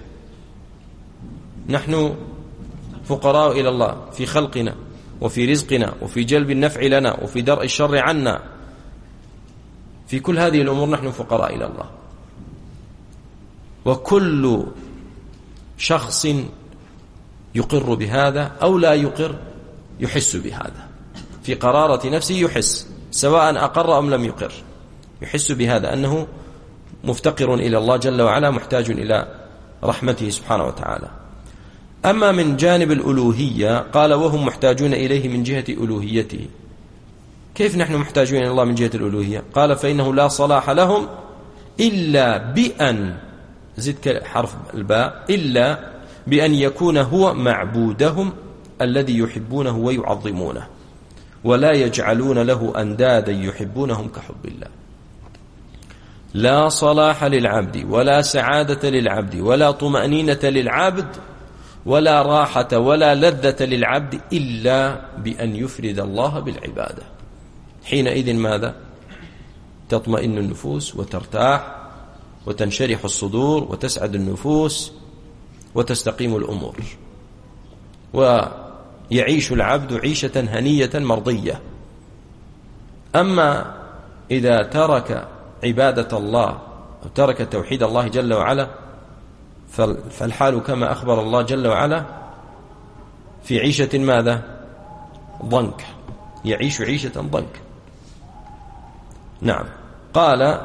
نحن فقراء إلى الله في خلقنا وفي رزقنا وفي جلب النفع لنا وفي درء الشر عنا. في كل هذه الأمور نحن فقراء إلى الله. وكل شخص يقر بهذا أو لا يقر يحس بهذا، في قرارة نفسه يحس، سواء أقر أم لم يقر، يحس بهذا أنه مفتقر إلى الله جل وعلا، محتاج إلى رحمته سبحانه وتعالى. أما من جانب الألوهية قال وهم محتاجون إليه من جهة ألوهيته. كيف نحن محتاجون إلى الله من جهة الألوهية؟ قال فإنه لا صلاح لهم إلا بأن، زد حرف الباء، إلا بأن يكون هو معبودهم الذي يحبونه ويعظمونه، ولا يجعلون له أندادا يحبونهم كحب الله. لا صلاح للعبد ولا سعادة للعبد ولا طمأنينة للعبد ولا راحة ولا لذة للعبد إلا بأن يفرد الله بالعبادة. حينئذ ماذا؟ تطمئن النفوس وترتاح وتنشرح الصدور وتسعد النفوس وتستقيم الأمور، ويعيش العبد عيشة هنية مرضية. أما إذا ترك عبادة الله أو ترك توحيد الله جل وعلا فالحال كما أخبر الله جل وعلا في عيشة ماذا؟ ضنك، يعيش عيشة ضنك. نعم. قال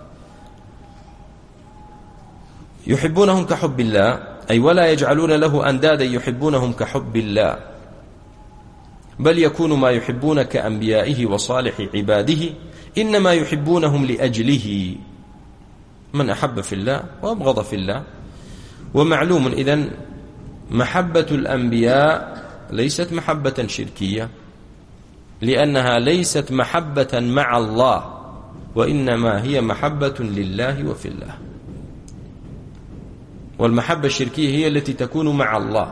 يحبونهم كحب الله، أي ولا يجعلون له أندادا يحبونهم كحب الله، بل يكون ما يحبون كأنبيائه وصالح عباده، إنما يحبونهم لأجله. من أحب في الله وأبغض في الله. ومعلوم إذن محبة الأنبياء ليست محبة شركية، لأنها ليست محبة مع الله، وإنما هي محبة لله وفي الله. والمحبة الشركية هي التي تكون مع الله،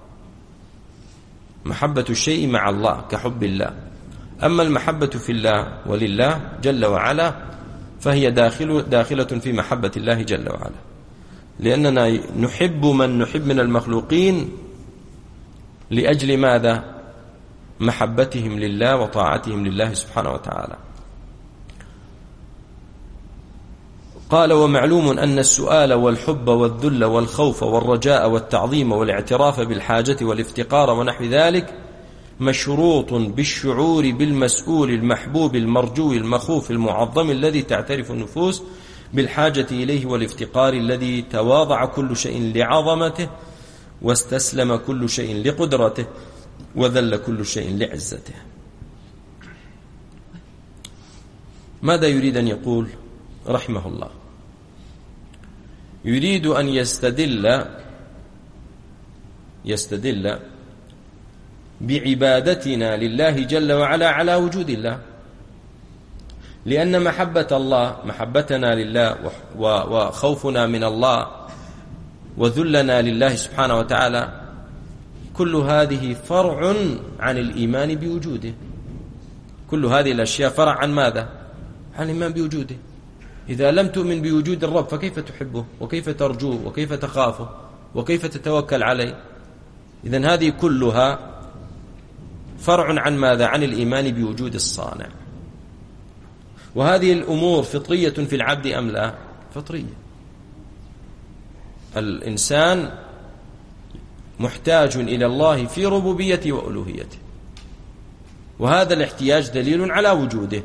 محبة الشيء مع الله كحب الله. أما المحبة في الله ولله جل وعلا فهي داخل داخلة في محبة الله جل وعلا، لأننا نحب من نحب من المخلوقين لأجل ماذا؟ محبتهم لله وطاعتهم لله سبحانه وتعالى. قال: ومعلوم أن السؤال والحب والذل والخوف والرجاء والتعظيم والاعتراف بالحاجة والافتقار ونحو ذلك مشروط بالشعور بالمسؤول المحبوب المرجو المخوف المعظم الذي تعترف النفوس بالحاجة إليه، والافتقار الذي تواضع كل شيء لعظمته واستسلم كل شيء لقدرته وذل كل شيء لعزته. ماذا يريد أن يقول رحمه الله؟ يريد أن يستدل يستدل بعبادتنا لله جل وعلا على وجود الله، لأن محبة الله، محبتنا لله وخوفنا من الله وذلنا لله سبحانه وتعالى، كل هذه فرع عن الإيمان بوجوده. كل هذه الأشياء فرع عن ماذا؟ عن الإيمان بوجوده. إذا لم تؤمن بوجود الرب فكيف تحبه وكيف ترجوه وكيف تخافه وكيف تتوكل عليه؟ إذن هذه كلها فرع عن ماذا؟ عن الإيمان بوجود الصانع. وهذه الأمور فطرية في العبد أم لا؟ فطرية. الإنسان محتاج إلى الله في ربوبيته وألوهيته، وهذا الاحتياج دليل على وجوده.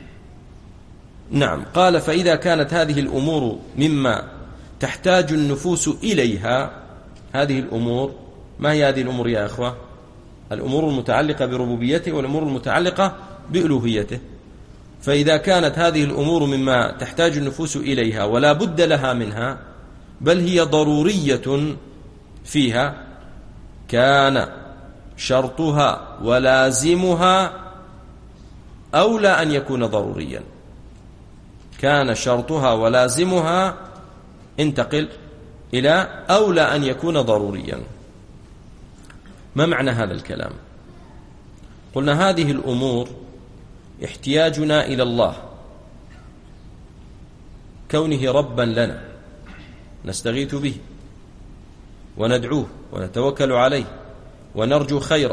نعم. قال: فإذا كانت هذه الأمور مما تحتاج النفوس إليها، هذه الأمور، ما هي هذه الأمور يا أخوة؟ الأمور المتعلقة بربوبيته والأمور المتعلقة بألوهيته. فإذا كانت هذه الأمور مما تحتاج النفوس إليها ولا بد لها منها، بل هي ضرورية فيها، كان شرطها ولازمها أولى أن يكون ضروريا. كان شرطها ولازمها، انتقل إلى أولى أن يكون ضروريا. ما معنى هذا الكلام؟ قلنا هذه الأمور احتياجنا إلى الله، كونه ربا لنا نستغيث به وندعوه ونتوكل عليه ونرجو خيره،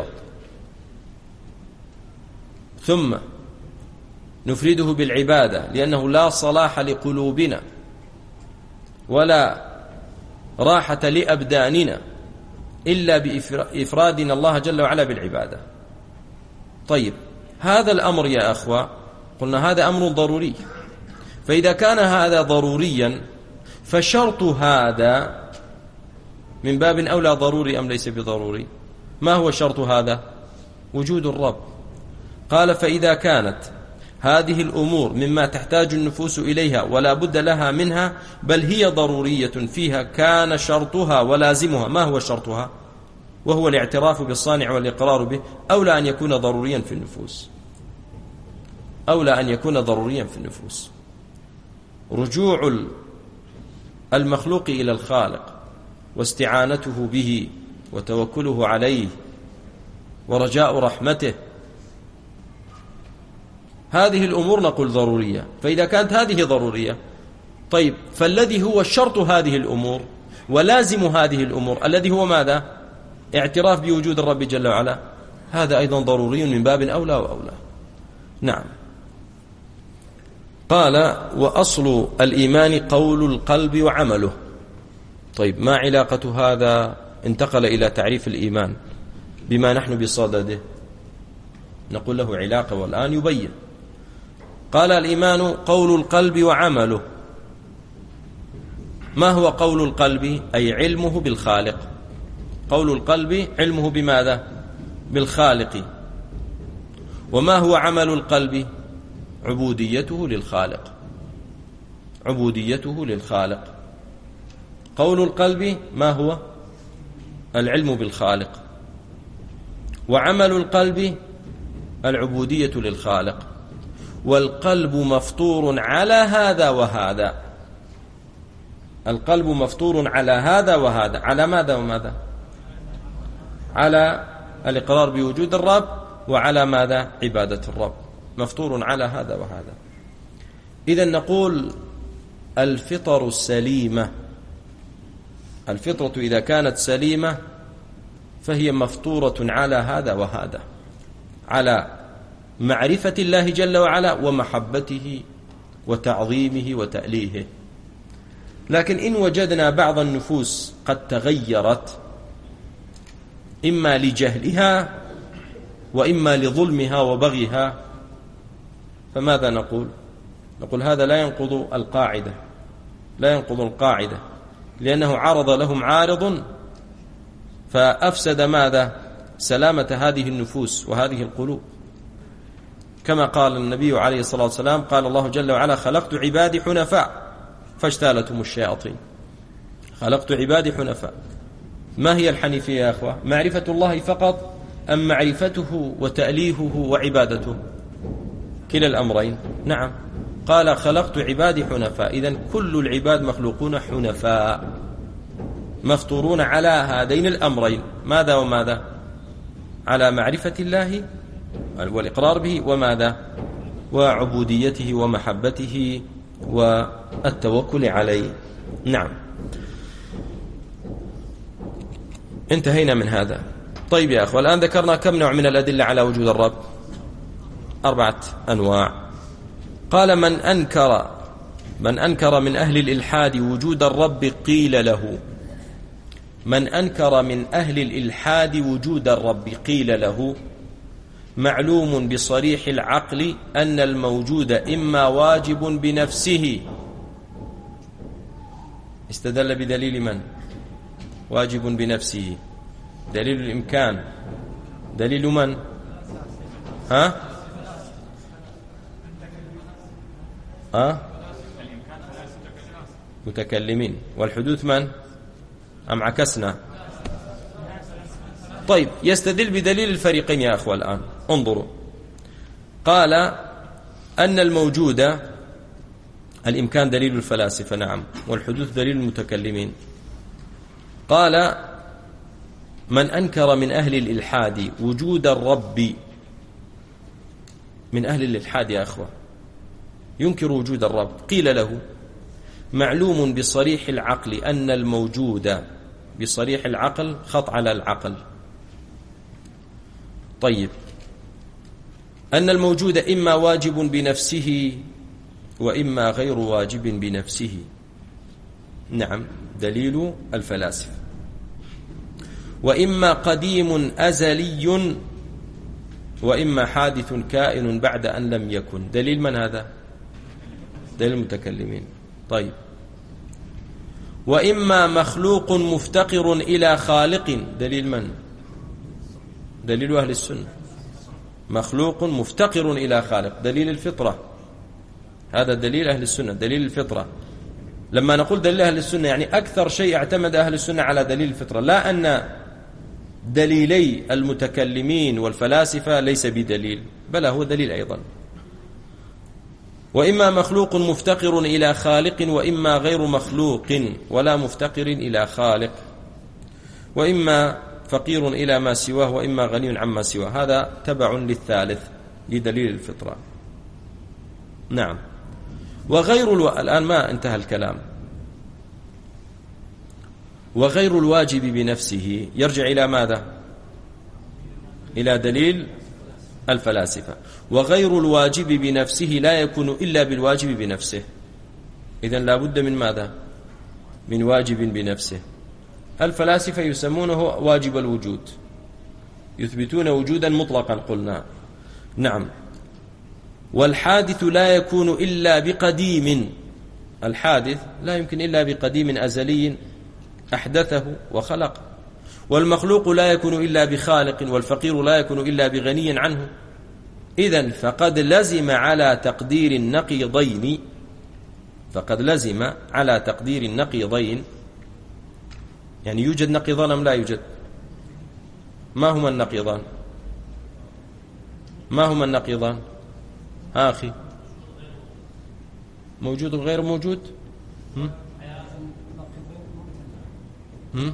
ثم نفرده بالعبادة لأنه لا صلاح لقلوبنا ولا راحة لأبداننا إلا بإفرادنا الله جل وعلا بالعبادة. طيب، هذا الأمر يا أخوة قلنا هذا أمر ضروري. فإذا كان هذا ضروريا فشرط هذا من باب أولى ضروري أم ليس بضروري؟ ما هو شرط هذا؟ وجود الرب. قال: فإذا كانت هذه الأمور مما تحتاج النفوس إليها ولا بد لها منها، بل هي ضرورية فيها، كان شرطها ولازمها. ما هو شرطها؟ وهو الاعتراف بالصانع والإقرار به، أولى أن يكون ضروريا في النفوس، أولى أن يكون ضروريا في النفوس. رجوع المخلوق إلى الخالق واستعانته به وتوكله عليه ورجاء رحمته، هذه الأمور نقول ضرورية. فإذا كانت هذه ضرورية، طيب، فالذي هو شرط هذه الأمور ولازم هذه الأمور الذي هو ماذا؟ اعتراف بوجود الرب جل وعلا، هذا أيضا ضروري من باب أولى وأولى. نعم. قال: وأصل الإيمان قول القلب وعمله. طيب، ما علاقة هذا؟ انتقل إلى تعريف الإيمان بما نحن بصدده، نقول له علاقة والآن يبين. قال: الإيمان قول القلب وعمله. ما هو قول القلب؟ أي علمه بالخالق. قول القلب علمه بماذا؟ بالخالق. وما هو عمل القلب؟ عبوديته للخالق، عبوديته للخالق. قول القلب ما هو؟ العلم بالخالق، وعمل القلب العبودية للخالق. والقلب مفطور على هذا وهذا، القلب مفطور على هذا وهذا. على ماذا وماذا؟ على الإقرار بوجود الرب، وعلى ماذا؟ عبادة الرب. مفطور على هذا وهذا. إذن نقول الفطر السليمة، الفطرة إذا كانت سليمة فهي مفطورة على هذا وهذا، على معرفة الله جل وعلا ومحبته وتعظيمه وتأليهه. لكن إن وجدنا بعض النفوس قد تغيرت إما لجهلها وإما لظلمها وبغيها، فماذا نقول؟ نقول هذا لا ينقض القاعدة، لا ينقض القاعدة، لأنه عرض لهم عارض فأفسد ماذا؟ سلامة هذه النفوس وهذه القلوب. كما قال النبي عليه الصلاة والسلام: قال الله جل وعلا: خلقت عبادي حنفاء فاجتالتهم الشياطين. خلقت عبادي حنفاء. ما هي الحنيفية يا أخوة؟ معرفة الله فقط أم معرفته وتأليهه وعبادته؟ كلا الأمرين. نعم، قال: خلقت عبادي حنفاء. إذن كل العباد مخلوقون حنفاء، مفطورون على هذين الأمرين. ماذا وماذا؟ على معرفة الله والإقرار به، وماذا؟ وعبوديته ومحبته والتوكل عليه. نعم، انتهينا من هذا. طيب يا أخوة، الآن ذكرنا كم نوع من الأدلة على وجود الرب؟ أربعة أنواع. قال: من أنكر من أنكر من أهل الإلحاد وجود الرب قيل له من أنكر من أهل الإلحاد وجود الرب قيل له: معلوم بصريح العقل أن الموجود إما واجب بنفسه. استدل بدليل من؟ واجب بنفسه. دليل الإمكان دليل من؟ ها؟ ها؟ متكلمين. والحدوث من؟ أم عكسنا؟ طيب، يستدل بدليل الفريقين يا أخوة. الآن انظروا، قال أن الموجود الإمكان دليل الفلاسفة، نعم، والحدوث دليل المتكلمين. قال: من أنكر من أهل الإلحاد وجود الرب، من أهل الإلحاد يا أخوة ينكر وجود الرب، قيل له: معلوم بصريح العقل أن الموجود، بصريح العقل خط على العقل، طيب، أن الموجود إما واجب بنفسه وإما غير واجب بنفسه. نعم، دليل الفلاسفة. وإما قديم أزلي وإما حادث كائن بعد أن لم يكن. دليل من هذا؟ دليل المتكلمين. طيب، وإما مخلوق مفتقر إلى خالق. دليل من؟ دليل أهل السنة. مخلوق مفتقر إلى خالق، دليل الفطرة. هذا دليل أهل السنة، دليل الفطرة. لما نقول دليل أهل السنة يعني أكثر شيء اعتمد أهل السنة على دليل الفطرة، لا أن دليلي المتكلمين والفلاسفة ليس بدليل، بل هو دليل أيضا. وإما مخلوق مفتقر إلى خالق وإما غير مخلوق ولا مفتقر إلى خالق، وإما فقير إلى ما سواه وإما غني عما سواه. هذا تبع للثالث لدليل الفطرة. نعم. وغير الو... الآن ما انتهى الكلام. وغير الواجب بنفسه يرجع إلى ماذا؟ إلى دليل الفلاسفة. وغير الواجب بنفسه لا يكون إلا بالواجب بنفسه. إذن لا بد من ماذا؟ من واجب بنفسه. الفلاسفة يسمونه واجب الوجود، يثبتون وجودا مطلقا قلنا. نعم. والحادث لا يكون إلا بقديم. الحادث لا يمكن إلا بقديم أزلي أحدثه وخلق. والمخلوق لا يكون إلا بخالق، والفقير لا يكون إلا بغني عنه. إذن فقد لزم على تقدير النقيضين فقد لزم على تقدير النقيضين، يعني يوجد نقيضان أم لا يوجد؟ ما هما النقيضان؟ ما هما النقيضان؟ ها أخي، موجود وغير موجود؟ هم؟ هم؟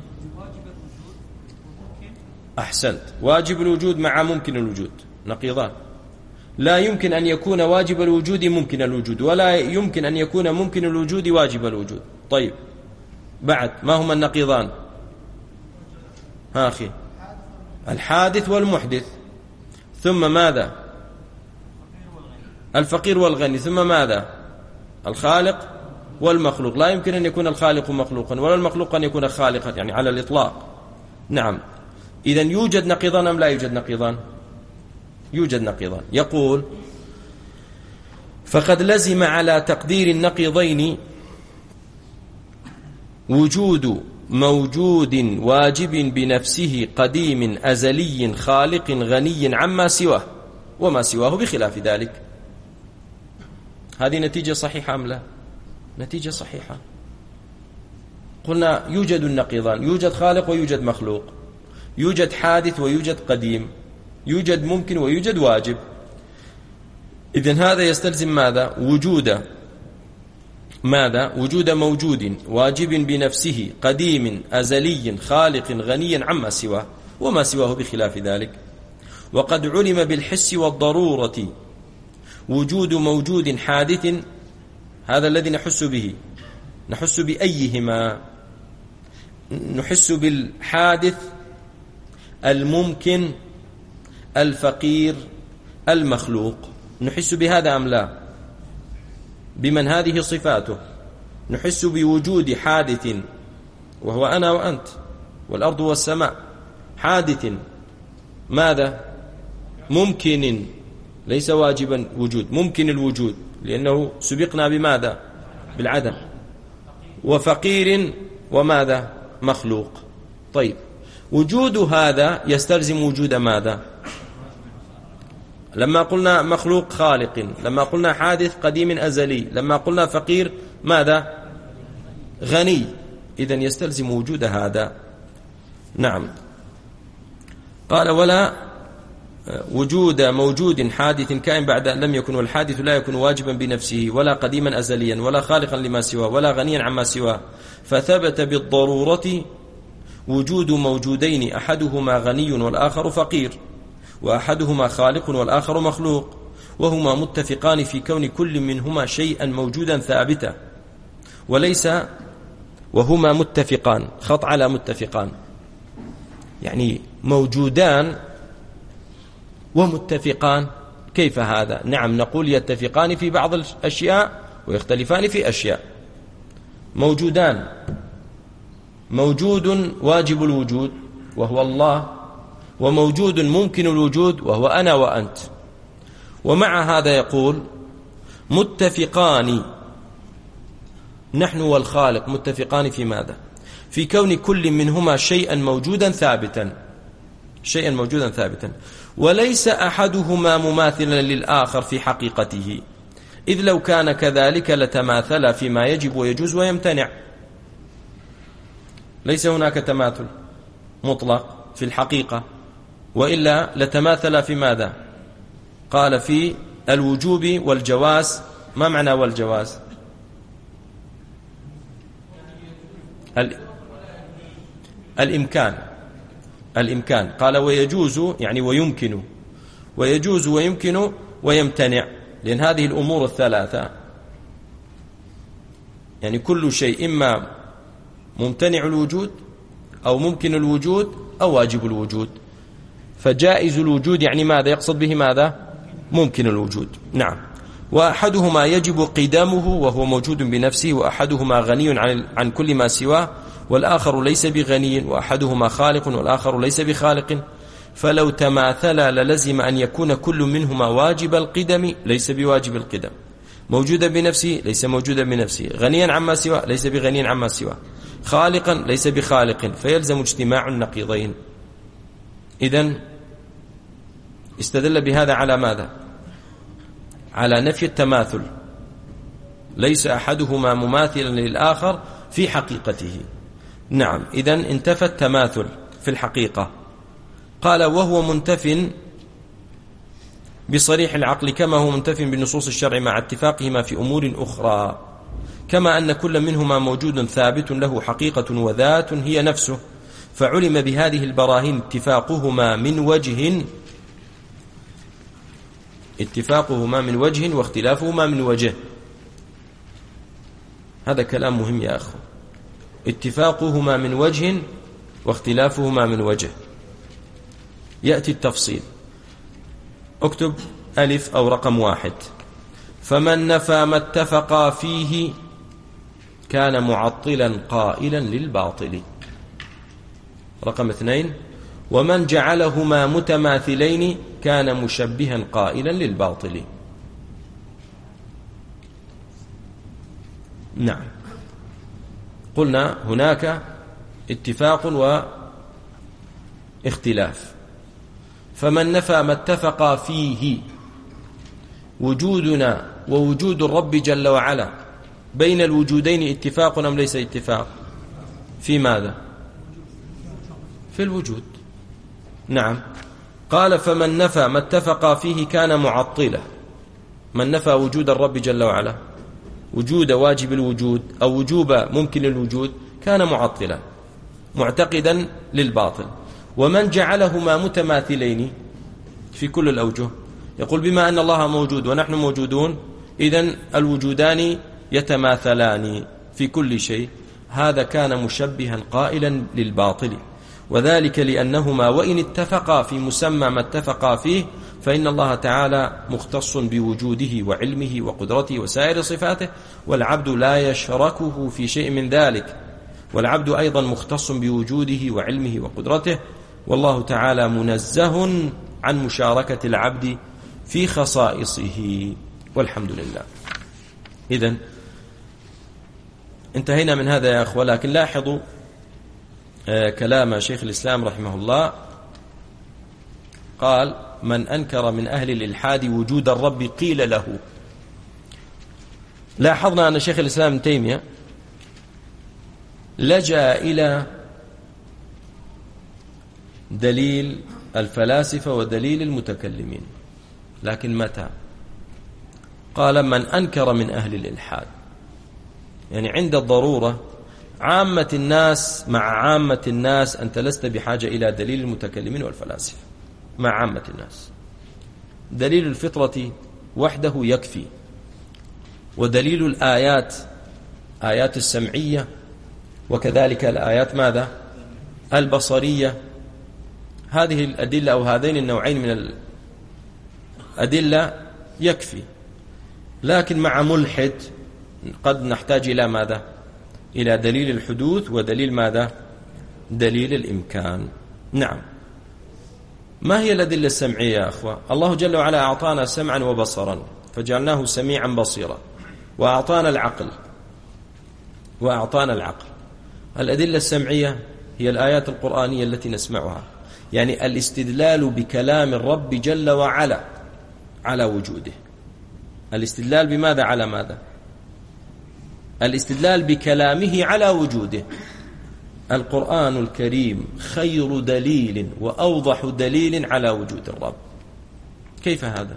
أحسنت. واجب الوجود مع ممكن الوجود نقيضان. لا يمكن أن يكون واجب الوجود ممكن الوجود، ولا يمكن أن يكون ممكن الوجود واجب الوجود. طيب بعد ما هما النقيضان؟ ها أخي، الحادث والمحدث، ثم ماذا؟ الفقير والغني، ثم ماذا؟ الخالق والمخلوق. لا يمكن أن يكون الخالق مخلوقا ولا المخلوق أن يكون خالقا، يعني على الإطلاق. نعم. إذن يوجد نقيضان أم لا يوجد نقيضان؟ يوجد نقيضان. يقول: فقد لزم على تقدير النقيضين وجود موجود واجب بنفسه قديم أزلي خالق غني عما سواه، وما سواه بخلاف ذلك. هذه نتيجة صحيحة أم لا؟ نتيجة صحيحة. قلنا يوجد النقيضان، يوجد خالق ويوجد مخلوق، يوجد حادث ويوجد قديم، يوجد ممكن ويوجد واجب. إذن هذا يستلزم ماذا؟ وجود ماذا؟ وجود موجود واجب بنفسه قديم أزلي خالق غني عما سواه، وما سواه بخلاف ذلك. وقد علم بالحس والضرورة وجود موجود حادث، هذا الذي نحس به. نحس بأيهما؟ نحس بالحادث الممكن الفقير المخلوق، نحس بهذا أم لا؟ بمن هذه صفاته. نحس بوجود حادث وهو أنا وأنت والأرض والسماء، حادث ماذا؟ ممكن، ليس واجبا وجود، ممكن الوجود لأنه سبقنا بماذا؟ بالعدم. وفقير وماذا؟ مخلوق. طيب، وجود هذا يستلزم وجود ماذا؟ لما قلنا مخلوق خالق، لما قلنا حادث قديم أزلي، لما قلنا فقير ماذا؟ غني. إذن يستلزم وجود هذا. نعم. قال: ولا وجود موجود حادث كائن بعد أن لم يكن، والحادث لا يكون واجبا بنفسه ولا قديما أزليا ولا خالقا لما سواه ولا غنيا عما سواه. فثبت بالضرورة وجود موجودين، أحدهما غني والآخر فقير، وأحدهما خالق والآخر مخلوق، وهما متفقان في كون كل منهما شيئا موجودا ثابتا، وليس وهما متفقان، خط على متفقان، يعني موجودان ومتفقان. كيف هذا؟ نعم، نقول يتفقان في بعض الأشياء ويختلفان في أشياء. موجودان، موجود واجب الوجود وهو الله، وموجود ممكن الوجود وهو أنا وأنت. ومع هذا يقول متفقان، نحن والخالق متفقان في ماذا؟ في كون كل منهما شيئا موجودا ثابتا، شيئا موجودا ثابتا، وليس أحدهما مماثلا للآخر في حقيقته، إذ لو كان كذلك لتماثلا فيما يجب ويجوز ويمتنع. ليس هناك تماثل مطلق في الحقيقة، وإلا لتماثل في ماذا؟ قال في الوجوب والجواز. ما معنى والجواز؟ الإمكان، الإمكان. قال ويجوز يعني ويمكن، ويجوز ويمكن ويمتنع، لأن هذه الأمور الثلاثة يعني كل شيء إما ممتنع الوجود أو ممكن الوجود أو واجب الوجود. فجائز الوجود يعني ماذا؟ يقصد به ماذا؟ ممكن الوجود. نعم. وأحدهما يجب قدامه وهو موجود بنفسه، وأحدهما غني عن عن كل ما سواه، والآخر ليس بغني، وأحدهما خالق والآخر ليس بخالق. فلو تماثلا للزم أن يكون كل منهما واجب القدم ليس بواجب القدم، موجودا بنفسه ليس موجودا بنفسه، غنيا عما سواه ليس بغني عما سواه، خالقا ليس بخالق، فيلزم اجتماع النقيضين. إذن استدل بهذا على ماذا؟ على نفي التماثل، ليس أحدهما مماثلا للآخر في حقيقته. نعم، إذن انتفى التماثل في الحقيقة. قال وهو منتف بصريح العقل كما هو منتف بنصوص الشرع مع اتفاقهما في أمور أخرى. كما أن كل منهما موجود ثابت له حقيقة وذات هي نفسه، فعلم بهذه البراهين اتفاقهما من وجه اتفاقهما من وجه واختلافهما من وجه. هذا كلام مهم يا أخو. اتفاقهما من وجه واختلافهما من وجه. يأتي التفصيل. اكتب ألف أو رقم واحد. فمن نفى ما اتفقا فيه كان معطلا قائلا للباطل. رقم اثنين. ومن جعلهما متماثلين كان مشبها قائلا للباطل. نعم، قلنا هناك اتفاق واختلاف. فمن نفى ما اتفق فيه، وجودنا ووجود الرب جل وعلا بين الوجودين اتفاق أم ليس اتفاق؟ في ماذا؟ في الوجود. نعم. قال فمن نفى ما اتفق فيه كان معطلا. من نفى وجود الرب جل وعلا، وجود واجب الوجود أو وجوب ممكن الوجود، كان معطلا معتقدا للباطل. ومن جعلهما متماثلين في كل الأوجه، يقول بما أن الله موجود ونحن موجودون، إذن الوجودان يتماثلان في كل شيء، هذا كان مشبها قائلا للباطل. وذلك لأنهما وإن اتفقا في مسمى ما اتفقا فيه، فإن الله تعالى مختص بوجوده وعلمه وقدرته وسائر صفاته، والعبد لا يشركه في شيء من ذلك. والعبد أيضا مختص بوجوده وعلمه وقدرته، والله تعالى منزه عن مشاركة العبد في خصائصه، والحمد لله. إذن انتهينا من هذا يا أخوة. لكن لاحظوا آه كلام شيخ الإسلام رحمه الله. قال من أنكر من أهل الإلحاد وجود الرب قيل له. لاحظنا أن شيخ الإسلام ابن تيمية لجأ إلى دليل الفلاسفة ودليل المتكلمين، لكن متى؟ قال من أنكر من أهل الإلحاد، يعني عند الضرورة عامة الناس مع عامة الناس أنت لست بحاجة إلى دليل المتكلمين والفلاسفة. مع عامة الناس دليل الفطرة وحده يكفي، ودليل الآيات آيات السمعية وكذلك الآيات ماذا؟ البصرية. هذه الأدلة أو هذين النوعين من الأدلة يكفي. لكن مع ملحد قد نحتاج إلى ماذا؟ إلى دليل الحدوث ودليل ماذا؟ دليل الإمكان. نعم. ما هي الأدلة السمعية يا أخوة؟ الله جل وعلا أعطانا سمعا وبصرا فجعلناه سميعا بصيرا، وأعطانا العقل وأعطانا العقل. الأدلة السمعية هي الآيات القرآنية التي نسمعها، يعني الاستدلال بكلام الرب جل وعلا على وجوده. الاستدلال بماذا على ماذا؟ الاستدلال بكلامه على وجوده. القرآن الكريم خير دليل وأوضح دليل على وجود الرب. كيف هذا؟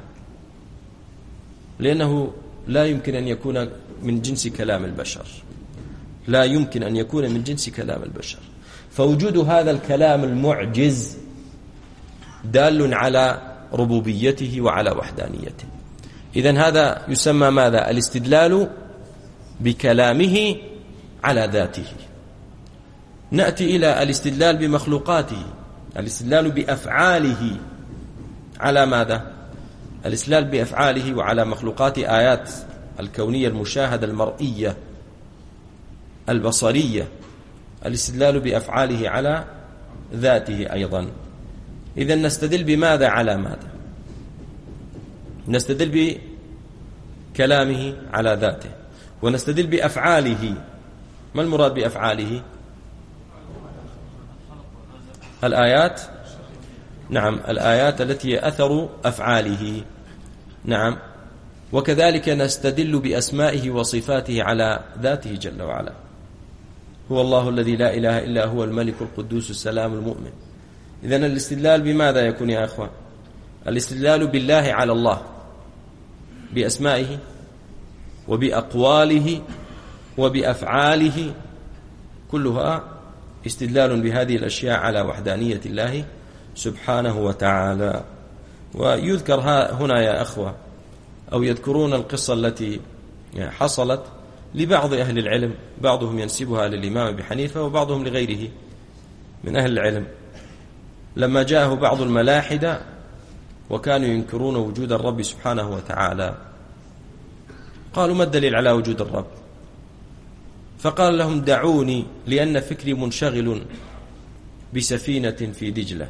لأنه لا يمكن أن يكون من جنس كلام البشر، لا يمكن أن يكون من جنس كلام البشر. فوجود هذا الكلام المعجز دال على ربوبيته وعلى وحدانيته. إذن هذا يسمى ماذا؟ الاستدلال بكلامه على ذاته. نأتي إلى الاستدلال بمخلوقاته، الاستدلال بأفعاله على ماذا؟ الاستدلال بأفعاله وعلى مخلوقات آيات الكونية المشاهدة المرئية البصرية. الاستدلال بأفعاله على ذاته أيضا. إذن نستدل بماذا على ماذا؟ نستدل بكلامه على ذاته، ونستدل بأفعاله. ما المراد بأفعاله؟ الآيات. نعم، الآيات التي هي أثر أفعاله. نعم. وكذلك نستدل بأسمائه وصفاته على ذاته جل وعلا. هو الله الذي لا إله إلا هو الملك القدوس السلام المؤمن. إذن الاستدلال بماذا يكون يا أخوة؟ الاستدلال بالله على الله، بأسمائه وبأقواله وبأفعاله، كلها استدلال بهذه الأشياء على وحدانية الله سبحانه وتعالى. ويذكر هنا يا أخوة، أو يذكرون القصة التي حصلت لبعض أهل العلم، بعضهم ينسبها للإمام أبي حنيفة وبعضهم لغيره من أهل العلم، لما جاءه بعض الملاحدة وكانوا ينكرون وجود الرب سبحانه وتعالى، قالوا: ما الدليل على وجود الرب؟ فقال لهم: دعوني، لأن فكري منشغل بسفينة في دجلة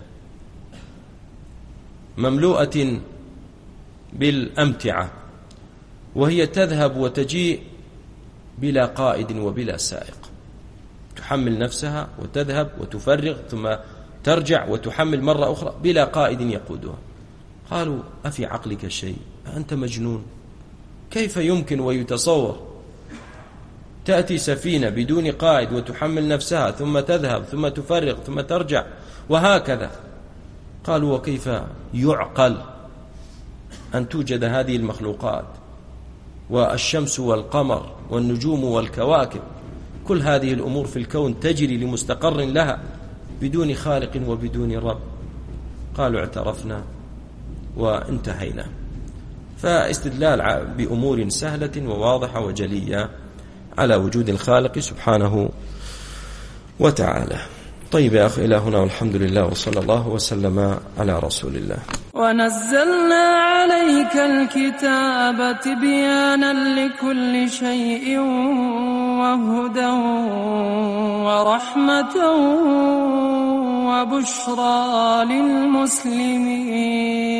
مملوءة بالأمتعة، وهي تذهب وتجيء بلا قائد وبلا سائق، تحمل نفسها وتذهب وتفرغ ثم ترجع وتحمل مرة أخرى بلا قائد يقودها. قالوا: أفي عقلك شيء؟ أنت مجنون؟ كيف يمكن ويتصور تأتي سفينة بدون قائد وتحمل نفسها ثم تذهب ثم تفرغ ثم ترجع وهكذا؟ قالوا: وكيف يعقل أن توجد هذه المخلوقات والشمس والقمر والنجوم والكواكب، كل هذه الأمور في الكون تجري لمستقر لها بدون خالق وبدون رب؟ قالوا: اعترفنا وانتهينا. فاستدلال بأمور سهلة وواضحة وجلية على وجود الخالق سبحانه وتعالى. طيب يا أخي، إلى هنا والحمد لله، وصلى الله وسلم على رسول الله. ونزلنا عليك الكتاب تبيانا لكل شيء وهدى ورحمة وبشرى للمسلمين.